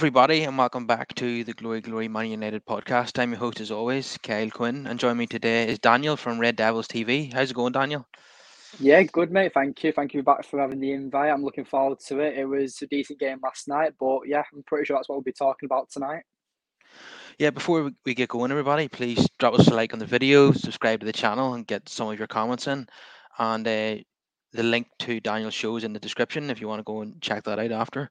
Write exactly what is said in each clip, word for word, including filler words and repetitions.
everybody, and welcome back to the Glory Glory Man United podcast. I'm your host, as always, Kyle Quinn, and joining me today is Daniel from Red Devils T V. How's it going, Daniel? Yeah, good mate. Thank you. Thank you back for having the invite. I'm looking forward to it. It was a decent game last night, but yeah, I'm pretty sure that's what we'll be talking about tonight. Yeah, before we- we get going, everybody, please drop us a like on the video, subscribe to the channel, and get some of your comments in. And uh, the link to Daniel's show is in the description if you want to go and check that out after.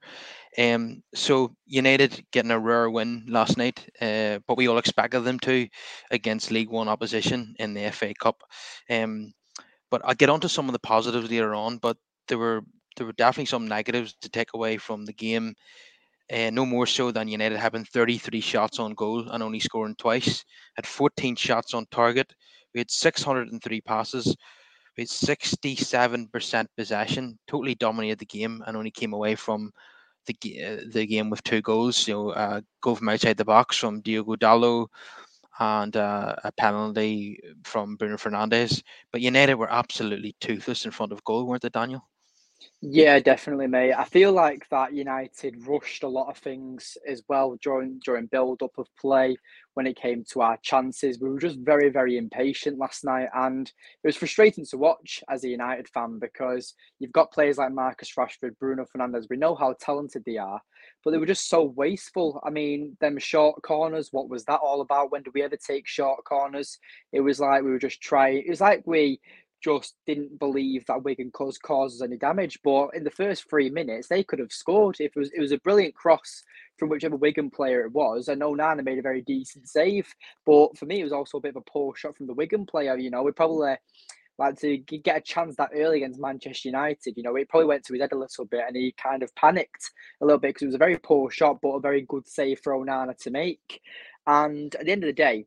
Um, so United getting a rare win last night, uh, but we all expected them to against League One opposition in the F A Cup. Um, But I'll get onto some of the positives later on. But there were there were definitely some negatives to take away from the game. Uh, no more so than United having thirty-three shots on goal and only scoring twice. Had fourteen shots on target. We had six hundred three passes. We had sixty-seven percent possession. Totally dominated the game and only came away from the ga- uh, the game with two goals. You know, uh, goal from outside the box from Diogo Dallo and uh, a penalty from Bruno Fernandes. But United were absolutely toothless in front of goal, weren't they, Daniel? Yeah, definitely, mate. I feel like that United rushed a lot of things as well during during build up of play when it came to our chances. We were just very, very impatient last night, and it was frustrating to watch as a United fan because you've got players like Marcus Rashford, Bruno Fernandes. We know how talented they are, but they were just so wasteful. I mean, them short corners. What was that all about? When did we ever take short corners? It was like we were just trying. It was like we just didn't believe that Wigan cause causes any damage. But in the first three minutes, they could have scored. If it was it was a brilliant cross from whichever Wigan player it was. I know Nana made a very decent save, but for me, it was also a bit of a poor shot from the Wigan player. You know, we probably like to get a chance that early against Manchester United. You know, it probably went to his head a little bit, and he kind of panicked a little bit because it was a very poor shot, but a very good save for Onana to make. And at the end of the day,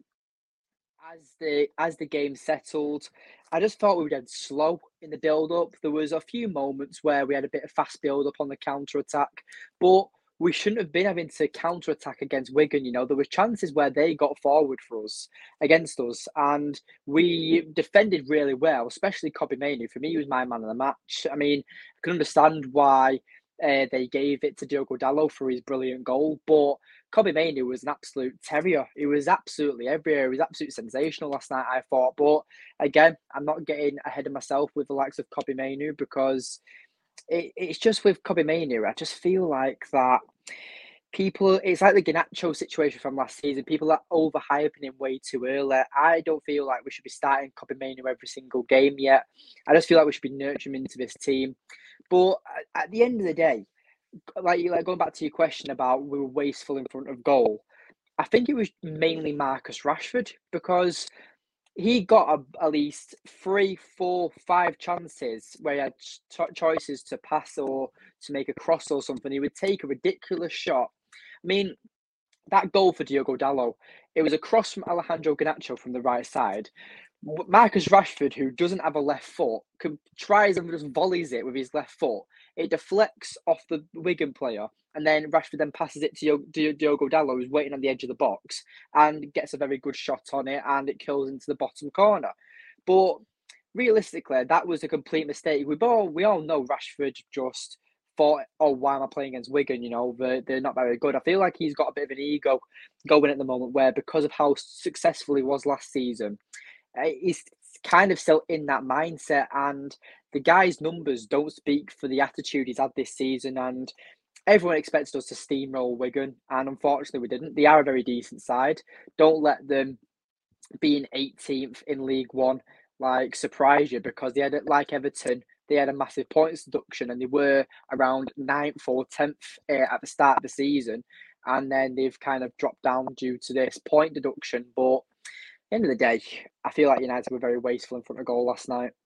as the as the game settled, I just thought we were dead slow in the build up. There was a few moments where we had a bit of fast build up on the counter attack, but we shouldn't have been having to counter attack against Wigan. You know, there were chances where they got forward for us against us, and we defended really well, especially Kobe Mainoo. For me, he was my man of the match. I mean, I can understand why uh, they gave it to Diogo Dallo for his brilliant goal, but Kobe Mainoo was an absolute terrier. He was absolutely everywhere. He was absolutely sensational last night, I thought. But again, I'm not getting ahead of myself with the likes of Kobe Mainoo because it, it's just with Kobe Mainoo, I just feel like that people, it's like the Garnacho situation from last season. People are overhyping him way too early. I don't feel like we should be starting Kobe Mainoo every single game yet. I just feel like we should be nurturing him into this team. But at the end of the day, like like going back to your question about we were wasteful in front of goal, I think it was mainly Marcus Rashford because he got a, at least three, four, five chances where he had cho- choices to pass or to make a cross or something. He would take a ridiculous shot. I mean, that goal for Diogo Dallo, it was a cross from Alejandro Garnacho from the right side. Marcus Rashford, who doesn't have a left foot, can, tries and just volleys it with his left foot. It deflects off the Wigan player, and then Rashford then passes it to Diogo Dallo, who's waiting on the edge of the box, and gets a very good shot on it, and it kills into the bottom corner. But realistically, that was a complete mistake. We all we all know Rashford just thought, oh, why am I playing against Wigan? You know, they're, they're not very good. I feel like he's got a bit of an ego going at the moment where because of how successful he was last season, uh, he's kind of still in that mindset. And the guy's numbers don't speak for the attitude he's had this season. And everyone expected us to steamroll Wigan. And unfortunately, we didn't. They are a very decent side. Don't let them being eighteenth in League One like surprise you because they had, like Everton, they had a massive points deduction and they were around ninth or tenth uh, at the start of the season, and then they've kind of dropped down due to this point deduction. But at the end of the day, I feel like United were very wasteful in front of goal last night.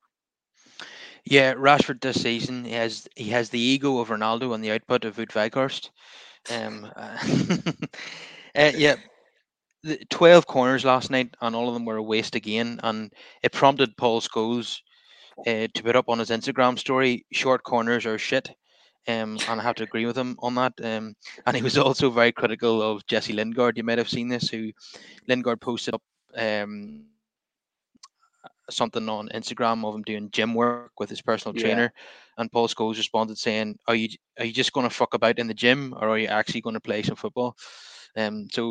Yeah, Rashford this season he has he has the ego of Ronaldo and the output of Wout Weghorst. Um, uh, uh, yeah, the twelve corners last night, and all of them were a waste again. And it prompted Paul Scholes uh, to put up on his Instagram story, "Short corners are shit." Um, and I have to agree with him on that. Um, and he was also very critical of Jesse Lingard. You might have seen this, who Lingard posted up um, something on Instagram of him doing gym work with his personal Yeah. trainer, and Paul Scholes responded saying, "Are you are you just going to fuck about in the gym, or are you actually going to play some football?" Um, so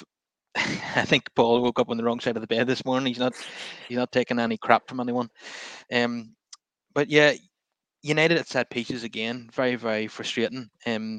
I think Paul woke up on the wrong side of the bed this morning. He's not he's not taking any crap from anyone. Um, but yeah, United at set pieces again, very very frustrating. Um,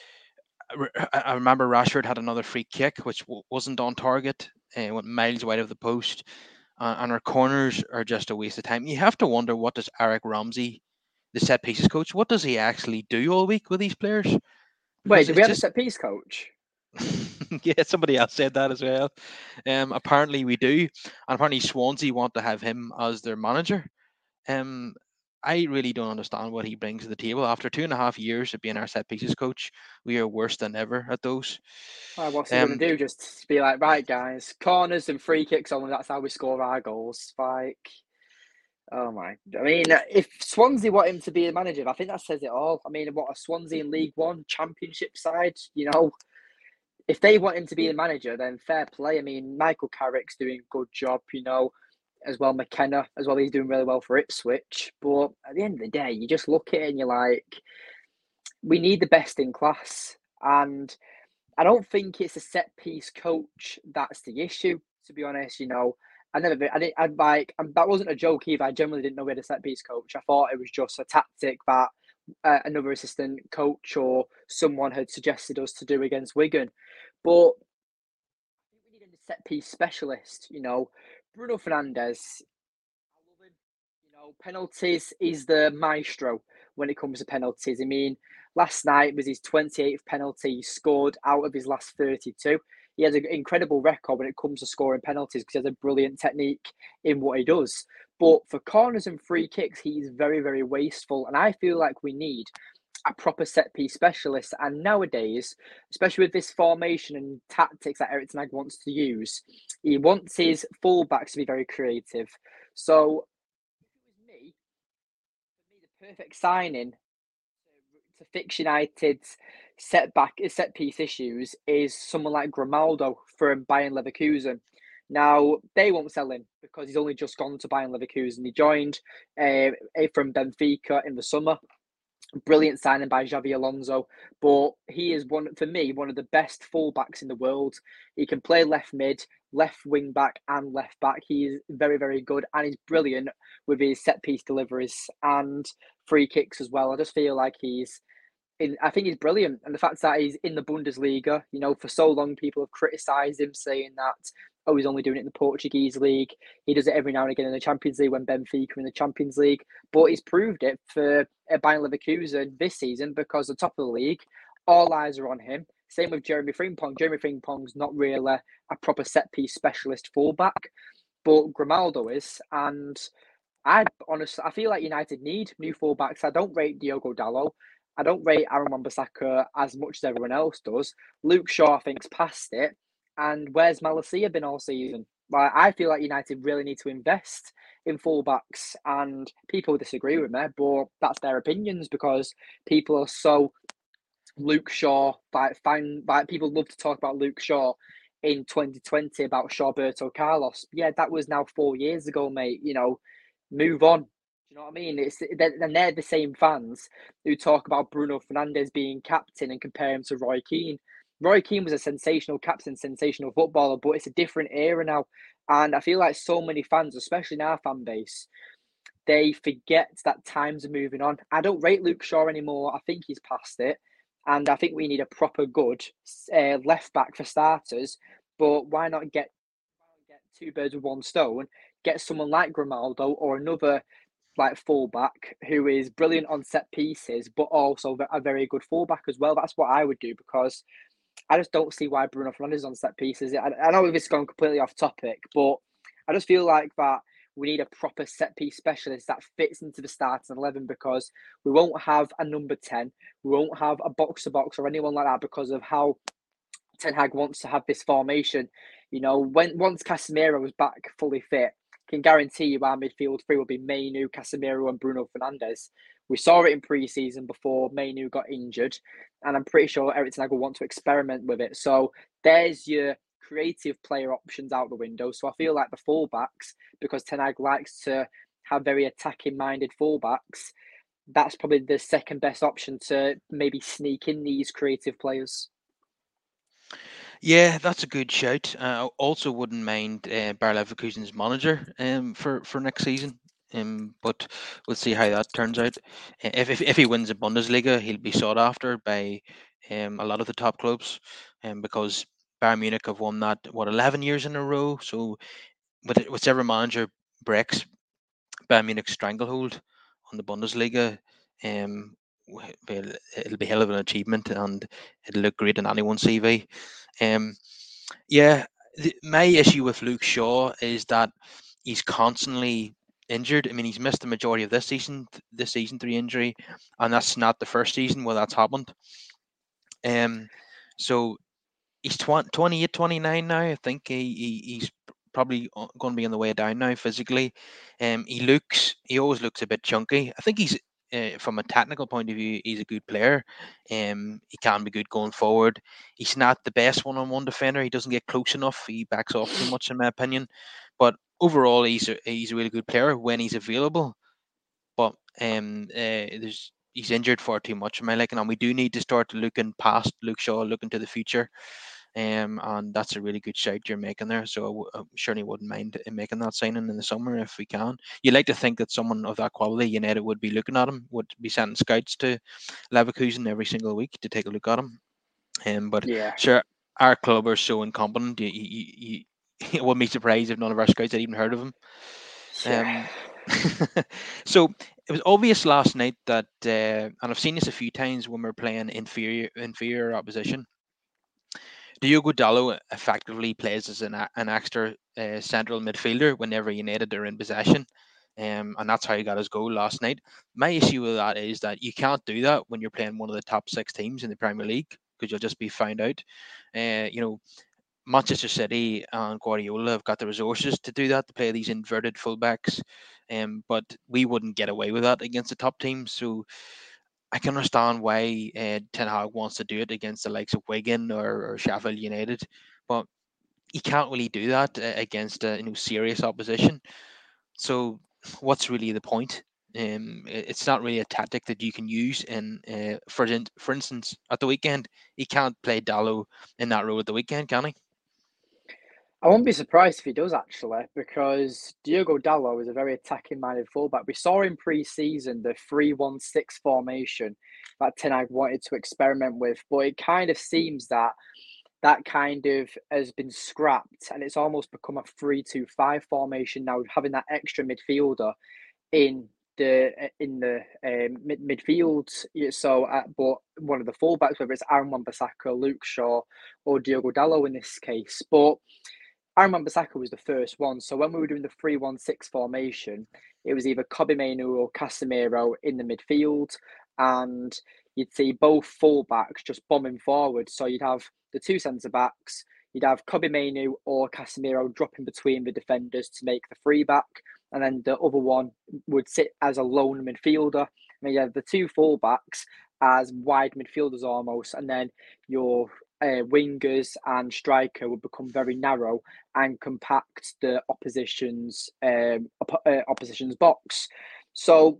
I re- I I remember Rashford had another free kick which w- wasn't on target, and went miles wide of the post, uh, and our corners are just a waste of time. You have to wonder, what does Eric Ramsey, the set pieces coach, what does he actually do all week with these players? Wait, Because do we it's have a just set piece coach? yeah, somebody else said that as well. Um, apparently we do, and apparently Swansea want to have him as their manager. Um, I really don't understand what he brings to the table. After two and a half years of being our set pieces coach, we are worse than ever at those. Oh, what's he going Um, to do? Just be like, right, guys, corners and free kicks only. That's how we score our goals. Like, oh my! I mean, if Swansea want him to be a manager, I think that says it all. I mean, what a Swansea in League One Championship side, you know, if they want him to be a manager, then fair play. I mean, Michael Carrick's doing a good job, you know, as well. McKenna as well. He's doing really well for Ipswich. But at the end of the day, you just look at it and you're like, we need the best in class, and I don't think it's a set piece coach that's the issue. To be honest, you know, I never, I didn't, I'd like, and that wasn't a joke either. I generally didn't know we had a set piece coach. I thought it was just a tactic that uh, another assistant coach or someone had suggested us to do against Wigan. But I think we needed a set piece specialist. You know, Bruno Fernandes, I love him. You know, penalties, is the maestro when it comes to penalties. I mean, last night was his twenty-eighth penalty he scored out of his last thirty-two. He has an incredible record when it comes to scoring penalties because he has a brilliant technique in what he does. But for corners and free kicks, he's very, very wasteful. And I feel like we need a proper set piece specialist. And nowadays, especially with this formation and tactics that Eric Ten Hag wants to use, he wants his fullbacks to be very creative. So if it was me, for me, the perfect signing to fix United's setback set piece issues is someone like Grimaldo from Bayern Leverkusen. Now they won't sell him because he's only just gone to Bayern Leverkusen. He joined uh, from Benfica in the summer. Brilliant signing by Xavi Alonso, but he is one for me one of the best fullbacks in the world. He can play left mid, left wing back, and left back. He is very very good, and he's brilliant with his set piece deliveries and free kicks as well. I just feel like he's in, I think he's brilliant, and the fact that he's in the Bundesliga, you know, for so long people have criticised him, saying that oh he's only doing it in the Portuguese league. He does it every now and again in the Champions League when Benfica are in the Champions League, but he's proved it for Bayern Leverkusen this season because the top of the league, all eyes are on him. Same with Jeremy Frimpong. Jeremy Frimpong's not really a proper set piece specialist fullback, but Grimaldo is, and I honestly, I feel like United need new fullbacks. I don't rate Diogo Dalot. I don't rate Aaron Wan-Bissaka as much as everyone else does. Luke Shaw thinks past it. And where's Malacia been all season? Like, I feel like United really need to invest in fullbacks, and people disagree with me, but that's their opinions because people are so Luke Shaw. Like, find like people love to talk about Luke Shaw in twenty twenty about Shawberto Carlos. Yeah, that was now four years ago, mate. You know, move on. Do you know what I mean? It's they're, and they're the same fans who talk about Bruno Fernandes being captain and compare him to Roy Keane. Roy Keane was a sensational captain, sensational footballer, but it's a different era now. And I feel like so many fans, especially in our fan base, they forget that times are moving on. I don't rate Luke Shaw anymore. I think he's past it. And I think we need a proper good uh, left back for starters. But why not get get two birds with one stone? Get someone like Grimaldo or another like fullback who is brilliant on set pieces, but also a very good fullback as well. That's what I would do because I just don't see why Bruno Fernandes is on set pieces. I, I know this is going completely off topic, but I just feel like that we need a proper set piece specialist that fits into the starting eleven because we won't have a number ten, we won't have a box to box or anyone like that because of how Ten Hag wants to have this formation. You know, when once Casemiro was back fully fit, can guarantee you our midfield three will be Mainu, Casemiro, and Bruno Fernandes. We saw it in pre-season before Mainu got injured, and I'm pretty sure Eric Ten Hag will want to experiment with it. So there's your creative player options out the window. So I feel like the fullbacks, because Ten Hag likes to have very attacking minded fullbacks, that's probably the second best option to maybe sneak in these creative players. Yeah, that's a good shout. Uh, I also wouldn't mind uh, Bayer Leverkusen's manager um, for, for next season. Um, but we'll see how that turns out. Uh, If, if, if he wins the Bundesliga, he'll be sought after by um, a lot of the top clubs, um, because Bayern Munich have won that, what, eleven years in a row. So with it- whichever manager breaks Bayern Munich's stranglehold on the Bundesliga, um, w- well, it'll be hell of an achievement, and it'll look great in anyone's C V. Um, yeah, the, my issue with Luke Shaw is that he's constantly injured. I mean, he's missed the majority of this season, this season through injury, and that's not the first season where that's happened. Um, so he's twenty, twenty-eight, twenty-nine now. I think he, he he's probably going to be on the way down now physically. Um, he looks, he always looks a bit chunky. I think he's, uh, from a technical point of view, he's a good player. Um, he can be good going forward. He's not the best one-on-one defender. He doesn't get close enough. He backs off too much, in my opinion. But overall, he's a, he's a really good player when he's available. But um, uh, there's he's injured far too much in my liking, and we do need to start looking past Luke Shaw, looking to the future. Um, and that's a really good shout you're making there. So I, w- I certainly wouldn't mind uh, making that signing in the summer if we can. You like to think that someone of that quality, United would be looking at him, would be sending scouts to Leverkusen every single week to take a look at him. Um, but Yeah, sure, our club are so incompetent. You, you, you, you wouldn't be surprised if none of our scouts had even heard of him. yeah. Um, so it was obvious last night that, uh, and I've seen this a few times when we're playing inferior inferior opposition. Diogo Dallo effectively plays as an, a- an extra uh, central midfielder whenever United are in possession. Um, and that's how he got his goal last night. My issue with that is that you can't do that when you're playing one of the top six teams in the Premier League, because you'll just be found out. Uh, you know, Manchester City and Guardiola have got the resources to do that, to play these inverted fullbacks. Um, but we wouldn't get away with that against the top teams. So I can understand why uh, Ten Hag wants to do it against the likes of Wigan or, or Sheffield United, but he can't really do that uh, against uh, you know, serious opposition. So what's really the point? Um, i- it's not really a tactic that you can use. In uh, for in- for instance, at the weekend, he can't play Dallo in that role at the weekend, can he? I won't be surprised if he does actually, because Diogo Dallo is a very attacking minded fullback. We saw in pre season the three one six formation that Ten Hag wanted to experiment with, but it kind of seems that that kind of has been scrapped and it's almost become a three two five formation now, having that extra midfielder in the in the um, mid midfield. Yeah, so, uh, but one of the fullbacks, whether it's Aaron Wan-Bissaka, Luke Shaw, or Diogo Dallo in this case, but Aaron Wan-Bissaka was the first one. So when we were doing the three one six formation, it was either Kobbie Mainoo or Casemiro in the midfield, and you'd see both fullbacks just bombing forward. So you'd have the two centre backs, you'd have Kobbie Mainoo or Casemiro dropping between the defenders to make the free back, and then the other one would sit as a lone midfielder. And you have the two fullbacks as wide midfielders almost, and then your uh, wingers and striker would become very narrow and compact the opposition's um, op- uh, opposition's box. So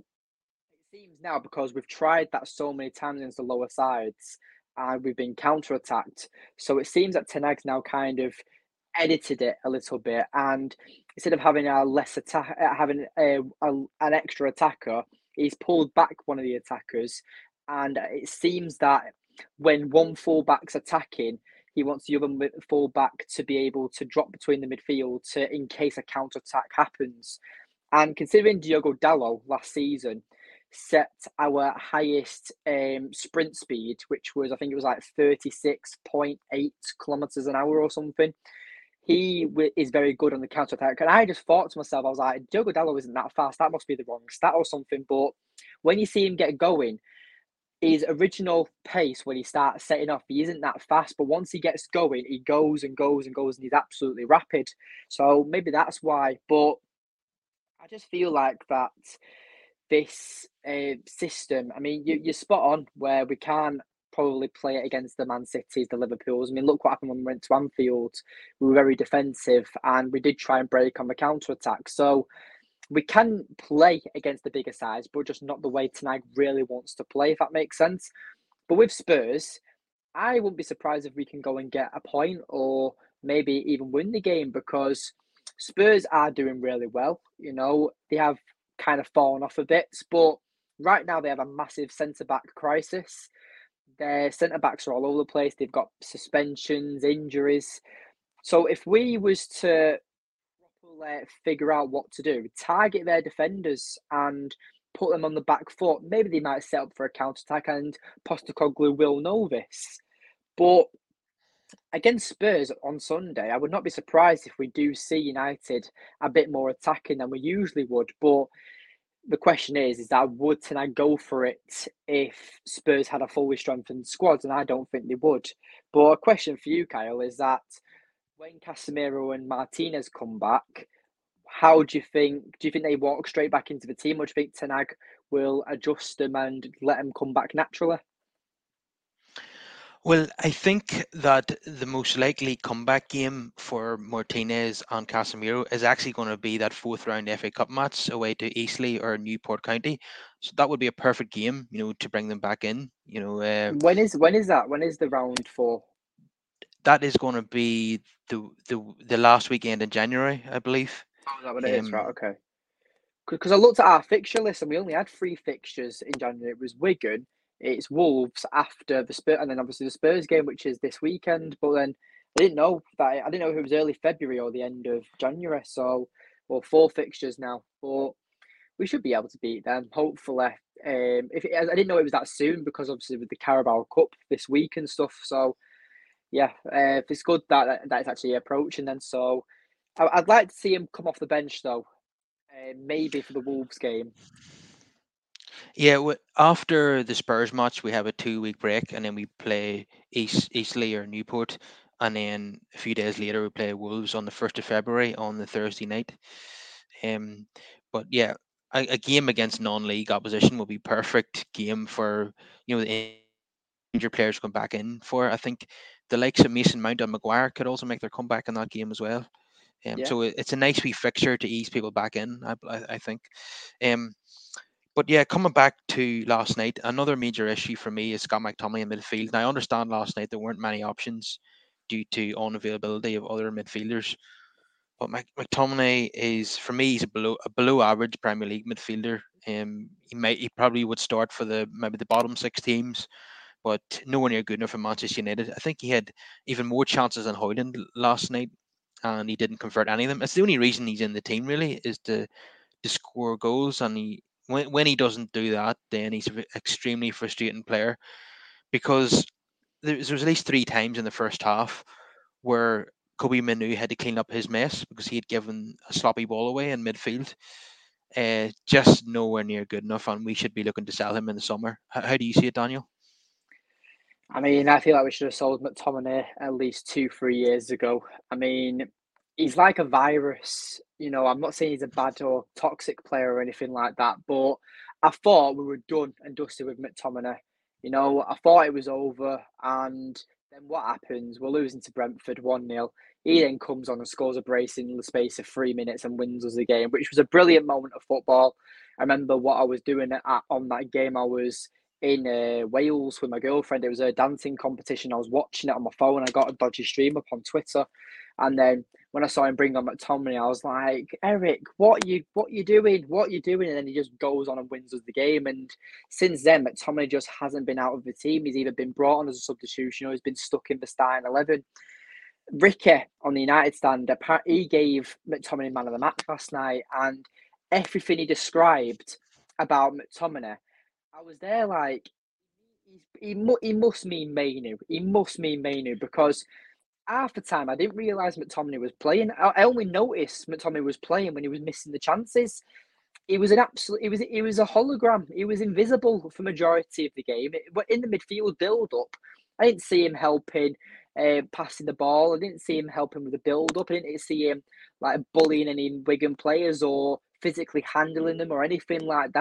it seems now, because we've tried that so many times against the lower sides and we've been counter attacked. So it seems that Ten Hag's now kind of edited it a little bit, and instead of having a less attack, having a, a, an extra attacker, he's pulled back one of the attackers, and it seems that when one fullback's attacking, he wants the other fullback to be able to drop between the midfield to in case a counter attack happens. And considering Diogo Dallo last season set our highest um, sprint speed, which was, I think it was like thirty-six point eight kilometers an hour or something, he w- is very good on the counter attack. And I just thought to myself, I was like, Diogo Dallo isn't that fast. That must be the wrong stat or something. But when you see him get going, his original pace when he starts setting off, he isn't that fast. But once he gets going, he goes and goes and goes, and he's absolutely rapid. So maybe that's why. But I just feel like that this uh, system, I mean, you, you're spot on where we can't. probably play it against the Man Cities, the Liverpools. I mean, look what happened when we went to Anfield. We were very defensive and we did try and break on the counter attack. So we can play against the bigger sides, but just not the way Ten Hag really wants to play, if that makes sense. But with Spurs, I wouldn't be surprised if we can go and get a point or maybe even win the game, because Spurs are doing really well. You know, they have kind of fallen off a bit, but right now they have a massive centre back crisis. Their centre backs are all over the place. They've got suspensions, injuries. So if we was to properly figure out what to do, target their defenders and put them on the back foot, maybe they might set up for a counter attack, and Postecoglou will know this. But against Spurs on Sunday, I would not be surprised if we do see United a bit more attacking than we usually would. But the question is, is that would Ten Hag go for it if Spurs had a fully strengthened squad? And I don't think they would. But a question for you, Kyle, is that when Casemiro and Martinez come back, how do you think, do you think they walk straight back into the team, or do you think Ten Hag will adjust them and let them come back naturally? Well, I think that the most likely comeback game for Martinez and Casemiro is actually going to be that fourth round F A Cup match away to Eastleigh or Newport County. So that would be a perfect game, you know, to bring them back in. You know, uh, When is when is that? When is the round for? that is going to be the the the last weekend in January, I believe. Oh, is that what it is? Right, Um, okay. Because I looked at our fixture list and we only had three fixtures in January. It was Wigan, it's Wolves after the Spurs, and then obviously the Spurs game, which is this weekend. But then I didn't know that I didn't know if it was early February or the end of January. So, well, four fixtures now, but we should be able to beat them. Hopefully, um, if it, I didn't know it was that soon, because obviously with the Carabao Cup this week and stuff. So yeah, uh, it's good that that it's actually approaching then. So I, I'd like to see him come off the bench though, uh, maybe for the Wolves game. yeah, w- after the Spurs match, we have a two week break, and then we play East Eastleigh or Newport, and then a few days later we play Wolves on the first of February on the Thursday night. Um, but yeah, a, a game against non-league opposition will be perfect game for, you know, the injured players come back in for. I think the likes of Mason Mount and Maguire could also make their comeback in that game as well. Um, Yeah. so it, it's a nice wee fixture to ease people back in. I, I, I think. Um, but yeah, coming back to last night, another major issue for me is Scott McTominay in midfield. Now I understand last night there weren't many options due to unavailability of other midfielders. But Mc, McTominay is, for me, he's a below a below average Premier League midfielder. Um, he might he probably would start for the maybe the bottom six teams, but nowhere near good enough for Manchester United. I think he had even more chances than Hoyland last night, and he didn't convert any of them. It's the only reason he's in the team really, is to to score goals, and he when when he doesn't do that, then he's an extremely frustrating player, because there was, there was at least three times in the first half where Kobe Minu had to clean up his mess because he had given a sloppy ball away in midfield. Uh, just nowhere near good enough, and we should be looking to sell him in the summer. How, how do you see it, Daniel? I mean, I feel like we should have sold McTominay at least two, three years ago. I mean, he's like a virus. You know, I'm not saying he's a bad or toxic player or anything like that, but I thought we were done and dusted with McTominay. You know, I thought it was over, and then what happens? We're losing to Brentford one nil. He then comes on and scores a brace in the space of three minutes and wins us the game, which was a brilliant moment of football. I remember what I was doing at, on that game. I was in uh, Wales with my girlfriend. It was a dancing competition. I was watching it on my phone. I got a dodgy stream up on Twitter, and then when I saw him bring on McTominay, I was like, Eric, what you what you doing? What you doing? And then he just goes on and wins us the game. And since then, McTominay just hasn't been out of the team. He's either been brought on as a substitution or he's been stuck in the starting eleven. Ricky on the United stand, he gave McTominay man of the match last night, and everything he described about McTominay, I was there like, he, he, he must mean Mainu. He must mean Mainu, because half the time I didn't realise McTominay was playing. I, I only noticed McTominay was playing when he was missing the chances. He was an absolute. He was. He was a hologram. He was invisible for majority of the game. But in the midfield build-up, I didn't see him helping, uh, passing the ball. I didn't see him helping with the build-up. I didn't see him like bullying any Wigan players or physically handling them or anything like that.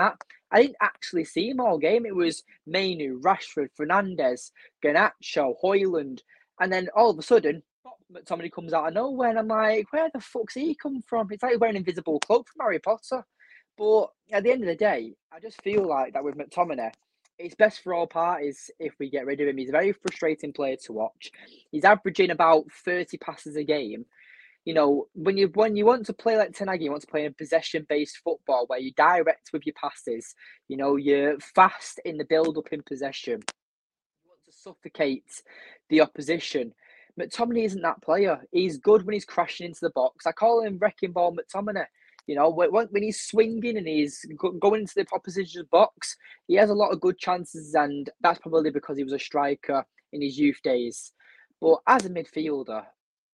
I didn't actually see him all game. It was Mainu, Rashford, Fernandes, Garnacho, Højlund, and then all of a sudden, McTominay comes out of nowhere, and I'm like, where the fuck's he come from? It's like wearing an invisible cloak from Harry Potter. But at the end of the day, I just feel like that with McTominay, it's best for all parties if we get rid of him. He's a very frustrating player to watch. He's averaging about thirty passes a game. You know, when you when you want to play like Ten Hag, you want to play a possession-based football where you direct with your passes. You know, you're fast in the build-up in possession. You want to suffocate the opposition. McTominay isn't that player. He's good when he's crashing into the box. I call him Wrecking Ball McTominay. You know, when, when he's swinging and he's going into the opposition's box, he has a lot of good chances, and that's probably because he was a striker in his youth days. But as a midfielder,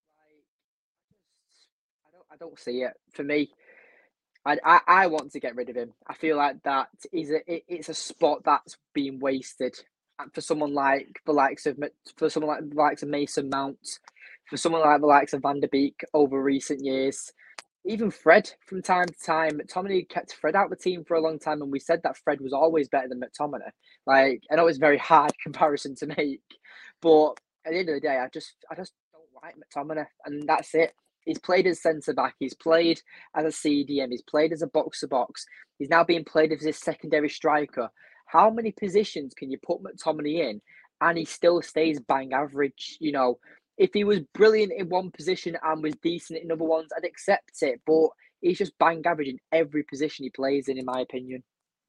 I don't, I don't see it. For me, I, I, I want to get rid of him. I feel like that is a it, it's a spot that's being wasted. And for someone like the likes of for someone like the likes of Mason Mount, for someone like the likes of Van der Beek over recent years, even Fred from time to time. McTominay kept Fred out of the team for a long time, and we said that Fred was always better than McTominay. Like, I know it's a very hard comparison to make, but at the end of the day, I just I just don't like McTominay, and that's it. He's played as centre back. He's played as a C D M. He's played as a box to box. He's now being played as his secondary striker. How many positions can you put McTominay in, and he still stays bang average? You know, if he was brilliant in one position and was decent in other ones, I'd accept it. But he's just bang average in every position he plays in, in my opinion.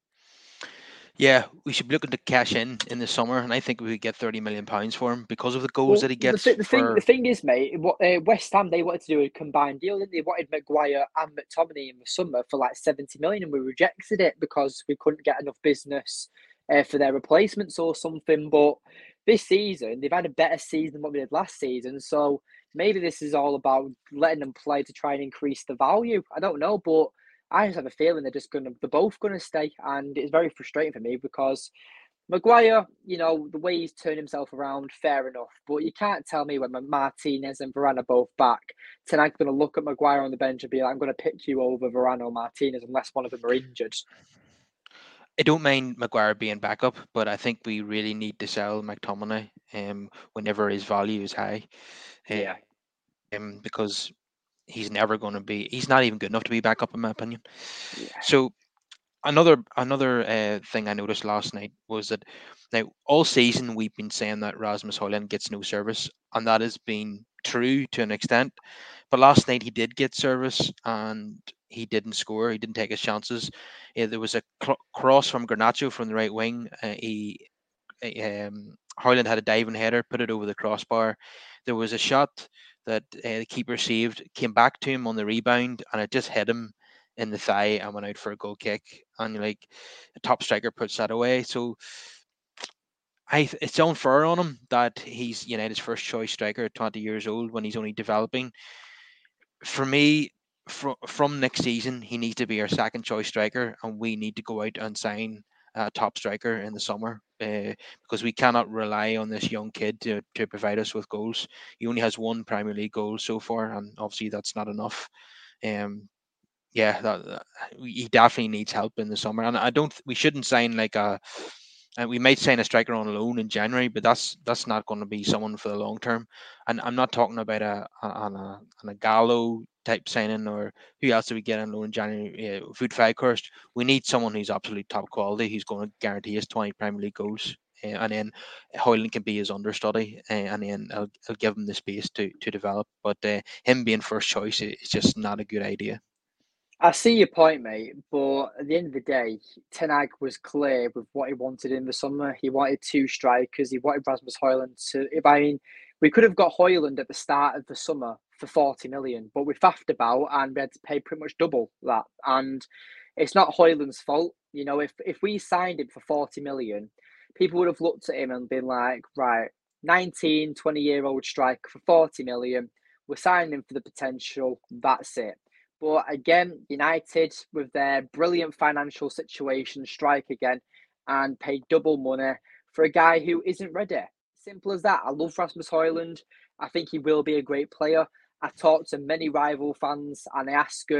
Yeah, we should be looking to cash in in the summer, and I think we could get thirty million pounds for him because of the goals Well, that he the, gets th- the thing the for. thing is, mate, what uh, West Ham, they wanted to do a combined deal, didn't they? They wanted Maguire and McTominay in the summer for like seventy million, and we rejected it because we couldn't get enough business uh, for their replacements or something. But this season, they've had a better season than what we did last season, so maybe this is all about letting them play to try and increase the value. I don't know, but I just have a feeling they're just gonna they're both gonna stay, and it's very frustrating for me because Maguire, you know, the way he's turned himself around, fair enough. But you can't tell me when Martinez and Varane are both back, Ten Hag's going to look at Maguire on the bench and be like, I'm going to pick you over Varane or Martinez unless one of them are injured. I don't mind Maguire being backup, but I think we really need to sell McTominay um, whenever his value is high, Yeah. um, because he's never going to be. He's not even good enough to be backup, in my opinion. Yeah. So another another uh, thing I noticed last night was that now all season we've been saying that Rasmus Højlund gets no service, and that has been true to an extent. But last night he did get service, and he didn't score. He didn't take his chances. Uh, there was a cl- cross from Garnacho from the right wing. Uh, he um, Højlund had a diving header, put it over the crossbar. There was a shot that uh, the keeper saved, came back to him on the rebound, and it just hit him in the thigh and went out for a goal kick. And like a top striker puts that away. So I it's unfair on him that he's United's first choice striker at twenty years old when he's only developing. For me, from from next season, he needs to be our second choice striker, and we need to go out and sign a top striker in the summer uh, because we cannot rely on this young kid to, to provide us with goals. He only has one Premier League goal so far, and obviously that's not enough. Um, yeah, that, that- he definitely needs help in the summer, and I don't. We shouldn't sign like a. And we might sign a striker on loan in January, but that's that's not going to be someone for the long term. And I'm not talking about a on a on a Gallo type signing or who else do we get on loan in January. Uh, Food First. We need someone who's absolute top quality, who's going to guarantee us twenty Premier League goals. Uh, and then Hoyland can be his understudy, uh, and then I'll, I'll give him the space to to develop. But uh, him being first choice is just not a good idea. I see your point, mate, but at the end of the day, Ten Hag was clear with what he wanted in the summer. He wanted two strikers. He wanted Rasmus Højlund to. If I mean, we could have got Højlund at the start of the summer for forty million, but we faffed about and we had to pay pretty much double that. And it's not Højlund's fault. You know, if if we signed him for forty million, people would have looked at him and been like, right, nineteen, twenty year old striker for forty million. We're signing him for the potential. That's it. But again, United, with their brilliant financial situation, strike again and pay double money for a guy who isn't ready. Simple as that. I love Rasmus Højlund. I think he will be a great player. I talked to many rival fans and I ask them,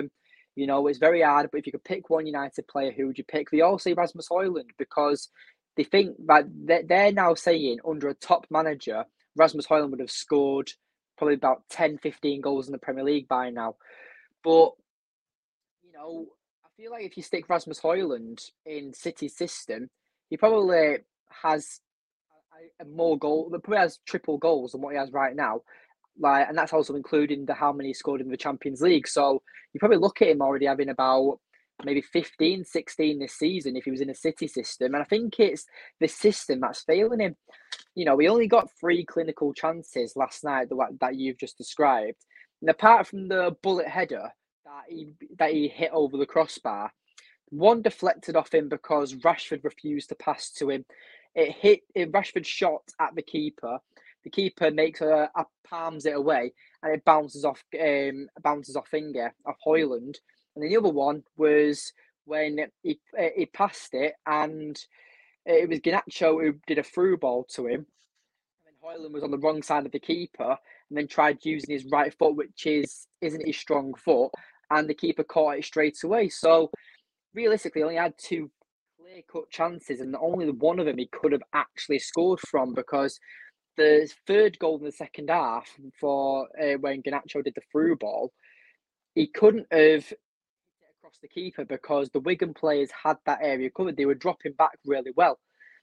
You know, it's very hard, but if you could pick one United player, who would you pick? They all say Rasmus Højlund because they think that they're now saying under a top manager, Rasmus Højlund would have scored probably about ten, fifteen goals in the Premier League by now. But, you know, I feel like if you stick Rasmus Højlund in City's system, he probably has a, a more goal, probably has triple goals than what he has right now. Like, and that's also including the how many he scored in the Champions League. So you probably look at him already having about maybe fifteen, sixteen this season if he was in a City system. And I think it's the system that's failing him. You know, we only got three clinical chances last night that, that you've just described. And apart from the bullet header that he that he hit over the crossbar, one deflected off him because Rashford refused to pass to him. It hit it, Rashford shot at the keeper. The keeper makes a, a palms it away, and it bounces off um bounces off finger off Højlund. And the other one was when he he passed it, and it was Garnacho who did a through ball to him. And then Højlund was on the wrong side of the keeper, and then tried using his right foot, which is isn't his strong foot, and the keeper caught it straight away. So realistically, only had two clear cut chances, and only the one of them he could have actually scored from, because the third goal in the second half for uh, when Garnacho did the through ball, he couldn't have hit it across the keeper because the Wigan players had that area covered. They were dropping back really well.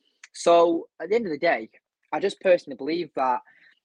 So at the end of the day, I just personally believe that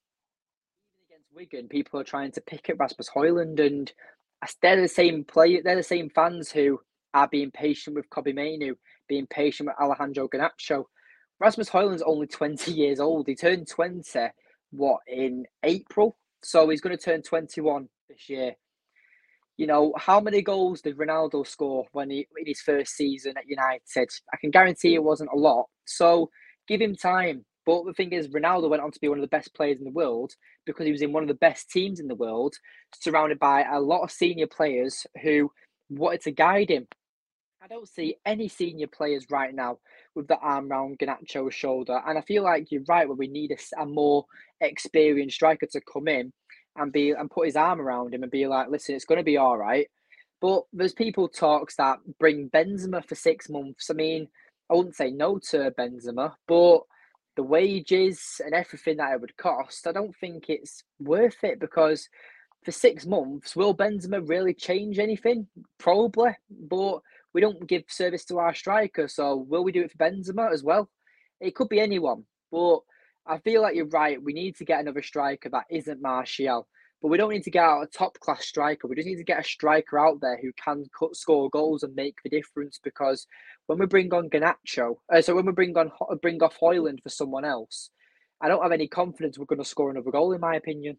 even against Wigan, people are trying to pick at Rasmus Højlund, and they're the same play. They're the same fans who are being patient with Kobbie Mainoo, being patient with Alejandro Garnacho. Rasmus Højlund's only twenty years old. He turned twenty, what, in April? So he's going to turn twenty-one this year. You know, how many goals did Ronaldo score when he in his first season at United? I can guarantee it wasn't a lot. So give him time. But the thing is, Ronaldo went on to be one of the best players in the world because he was in one of the best teams in the world, surrounded by a lot of senior players who wanted to guide him. I don't see any senior players right now with the arm round Garnacho's shoulder. And I feel like you're right, where we need a, a more experienced striker to come in and be and put his arm around him and be like, listen, it's going to be all right. But there's people talks that bring Benzema for six months. I mean, I wouldn't say no to Benzema, but the wages and everything that it would cost, I don't think it's worth it, because for six months, will Benzema really change anything? Probably, but we don't give service to our striker, so will we do it for Benzema as well? It could be anyone, but I feel like you're right. We need to get another striker that isn't Martial, but we don't need to get out a top-class striker. We just need to get a striker out there who can cut, score goals and make the difference, because when we bring on Garnacho, uh, so when we bring on bring off Højlund for someone else, I don't have any confidence we're going to score another goal, in my opinion.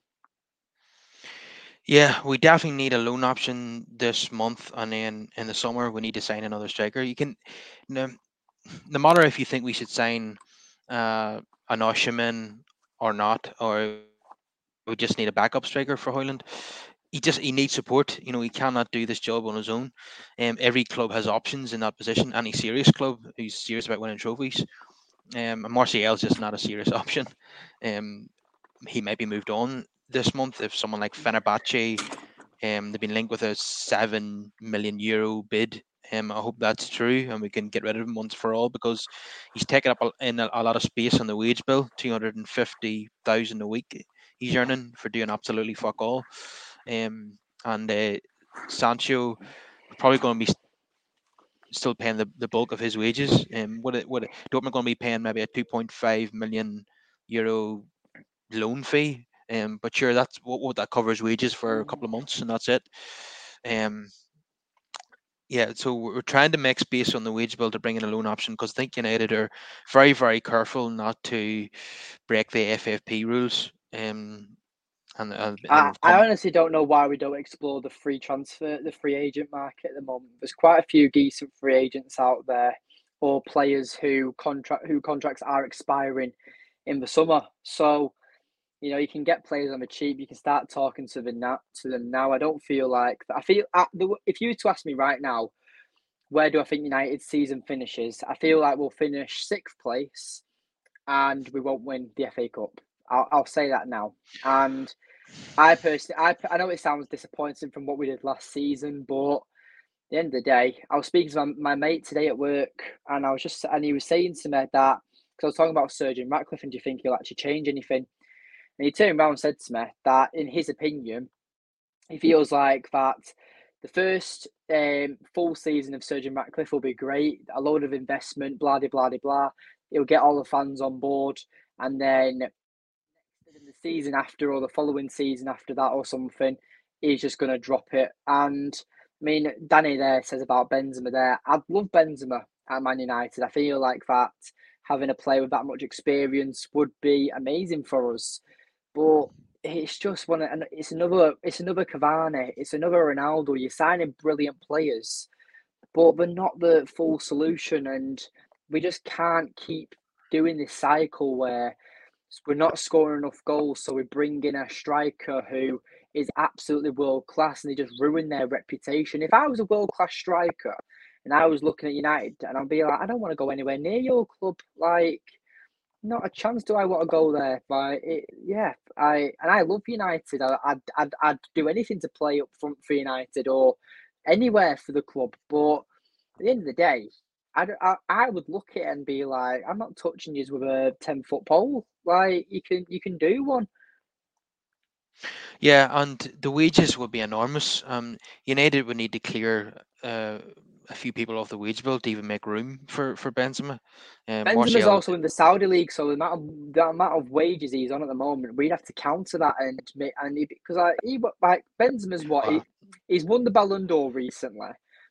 Yeah, we definitely need a loan option this month, and then in the summer we need to sign another striker. You can, no, no matter if you think we should sign uh, an Osimhen or not, or we just need a backup striker for Højlund. He just he needs support. You know, he cannot do this job on his own. Um, every club has options in that position. Any serious club who's serious about winning trophies, um, and Martial's just not a serious option. Um, he might be moved on this month if someone like Fenerbahce, um, they've been linked with a seven million euro bid. Um, I hope that's true, and we can get rid of him once for all, because he's taking up a, in a, a lot of space on the wage bill. Two hundred and fifty thousand a week he's earning for doing absolutely fuck all. Um, and uh, Sancho probably going to be still paying the, the bulk of his wages. Um, what it, what it, Dortmund going to be paying maybe a two point five million euro loan fee. Um, but sure, that's what, what that covers wages for a couple of months, and that's it. Um, yeah, so we're trying to make space on the wage bill to bring in a loan option, because I think United are very, very careful not to break the F F P rules. Um, and, and, and I, we've I come. honestly don't know why we don't explore the free transfer, the free agent market at the moment. There's quite a few decent free agents out there, or players who contract who contracts are expiring in the summer. So, you know, you can get players on the cheap. You can start talking to them now. To them now. I don't feel like I feel uh, if you were to ask me right now, where do I think United's season finishes? I feel like we'll finish sixth place, and we won't win the F A Cup. I'll, I'll say that now. And I personally, I, I know it sounds disappointing from what we did last season, but the end of the day, I was speaking to my, my mate today at work, and I was just and he was saying to me that because I was talking about Sergeant Ratcliffe, and do you think he'll actually change anything? And he turned around and said to me that, in his opinion, he feels like that the first um, full season of Sergeant Ratcliffe will be great, a load of investment, blah blah blah blah. He'll get all the fans on board, and then the season after or the following season after that or something, he's just going to drop it. And I mean, Danny there says about Benzema there. I'd love Benzema at Man United. I feel like that having a player with that much experience would be amazing for us. But it's just one, and it's another, it's another Cavani, it's another Ronaldo. You're signing brilliant players, but they're not the full solution, and we just can't keep doing this cycle where we're not scoring enough goals, so we bring in a striker who is absolutely world class, and they just ruin their reputation. If I was a world class striker and I was looking at United, and I'd be like, I don't want to go anywhere near your club. Like, not a chance do I want to go there. But it, yeah, I and I love United. I, I'd, I'd I'd do anything to play up front for United or anywhere for the club. But at the end of the day, I, I, I would look at it and be like, I'm not touching you with a ten foot pole. Like, you can you can do one. Yeah, and the wages would be enormous. Um, United would need to clear uh, a few people off the wage bill to even make room for for Benzema. Um, Benzema's Martial, also in the Saudi league, so the amount of the amount of wages he's on at the moment, we'd have to counter that and make and because I he like Benzema's what he, he's won the Ballon d'Or recently,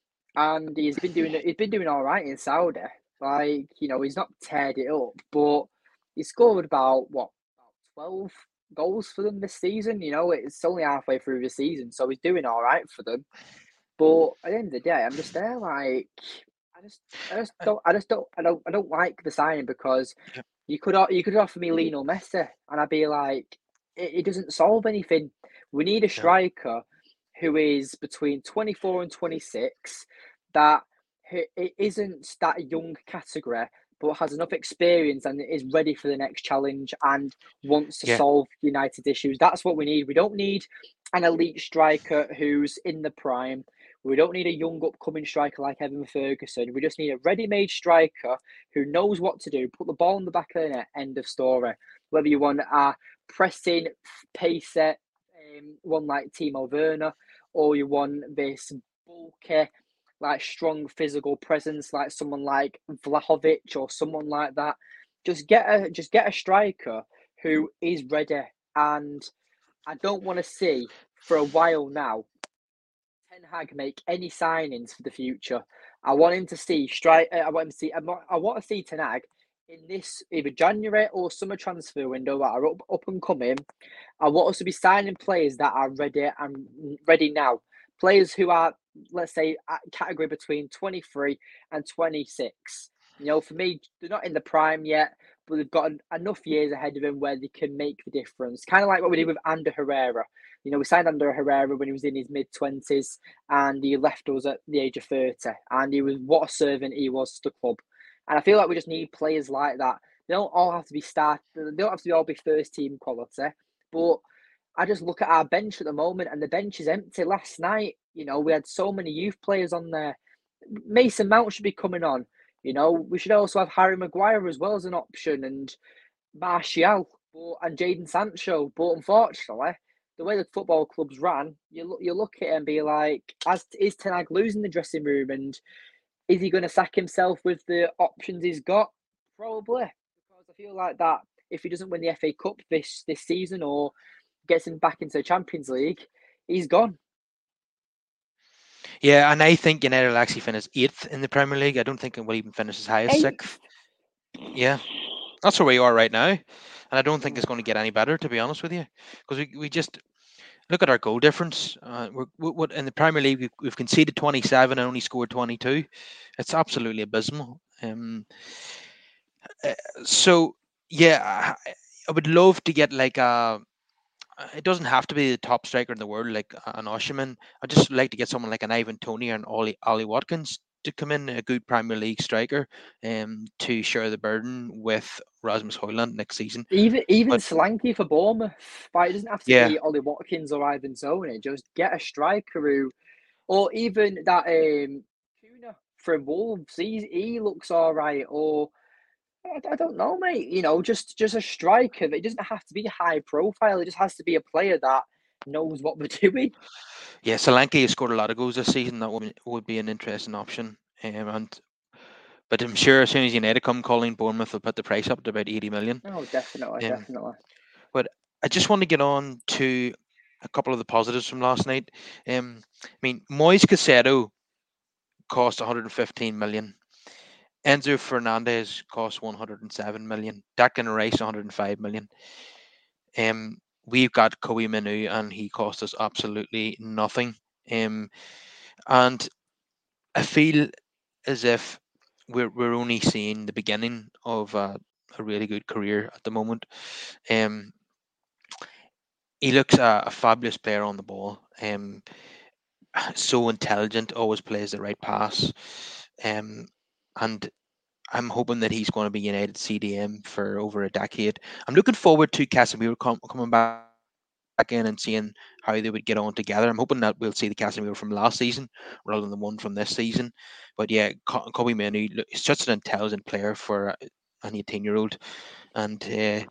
and he's been doing he's been doing all right in Saudi. Like, you know, he's not teared it up, but he scored about what about twelve goals for them this season. You know, it's only halfway through the season, so he's doing all right for them. But at the end of the day, I'm just there like I just I just don't I just don't I don't I don't like the signing because yeah, you could you could offer me Lionel Messi and I'd be like it, it doesn't solve anything. We need a no, striker who is between twenty-four and twenty-six that it isn't that young category but has enough experience and is ready for the next challenge and wants to yeah, solve United's issues. That's what we need. We don't need an elite striker who's in the prime. We don't need a young upcoming striker like Evan Ferguson. We just need a ready-made striker who knows what to do. Put the ball in the back of the net. End of story. Whether you want a pressing, pacer, um, one like Timo Werner, or you want this bulky, like strong physical presence, like someone like Vlahovic or someone like that. Just get a just get a striker who is ready. And I don't want to see for a while now Ten Hag make any signings for the future. I want him to see strike. I want him to see. I want to see Ten Hag in this either January or summer transfer window that are up, up and coming. I want us to be signing players that are ready and ready now. Players who are, let's say, at category between twenty-three and twenty-six. You know, for me, they're not in the prime yet, but they've got enough years ahead of them where they can make the difference. Kind of like what we did with Ander Herrera. You know, we signed Ander Herrera when he was in his mid twenties, and he left us at the age of thirty. And he was what a servant he was to the club. And I feel like we just need players like that. They don't all have to be start. They don't have to be all be first team quality, but I just look at our bench at the moment, and the bench is empty. Last night, you know, we had so many youth players on there. Mason Mount should be coming on. You know, we should also have Harry Maguire as well as an option, and Martial and Jadon Sancho. But unfortunately, the way the football clubs ran, you look, you look at it and be like, as is Ten Hag losing the dressing room, and is he going to sack himself with the options he's got? Probably, because I feel like that if he doesn't win the F A Cup this this season or gets him back into the Champions League, he's gone. yeah. And I think United will actually finish eighth in the Premier League. I don't think it will even finish as high as sixth. Yeah, that's where we are right now, and I don't think it's going to get any better, to be honest with you, because we, we just look at our goal difference. Uh, we're, we in the Premier League, we've, we've conceded twenty-seven and only scored twenty-two. It's absolutely abysmal. Um, uh, so yeah, I, I would love to get like a. It doesn't have to be the top striker in the world, like an Osimhen. I'd just like to get someone like an Ivan Toney and Ollie, Ollie Watkins to come in, a good Premier League striker, um, to share the burden with Rasmus Højlund next season. Even even But Solanke for Bournemouth. But it doesn't have to yeah, be Ollie Watkins or Ivan Toney. Just get a striker who or even that um, Kuna from Wolves. He he looks all right. Or I, I don't know, mate. You know, just just a striker. It doesn't have to be high profile. It just has to be a player that knows what they're doing. Yeah, Solanke has scored a lot of goals this season. That would, would be an interesting option. Um, and But I'm sure as soon as United come calling, Bournemouth will put the price up to about eighty million. Oh, definitely, Um, definitely. but I just want to get on to a couple of the positives from last night. Um, I mean, Moise Caicedo cost one hundred fifteen million. Enzo Fernandez cost one hundred seven million. Declan Rice one hundred five million. Um, we've got Kobe Minu and he cost us absolutely nothing. Um, and I feel as if we're we're only seeing the beginning of a, a really good career at the moment. Um, he looks a, a fabulous player on the ball. Um, so intelligent, always plays the right pass. Um, and I'm hoping that he's going to be United C D M for over a decade. I'm looking forward to Casemiro com- coming back in and seeing how they would get on together. I'm hoping that we'll see the Casemiro from last season rather than the one from this season. But yeah, Co- Kobe Manu is such an intelligent player for a- an eighteen year old. And uh,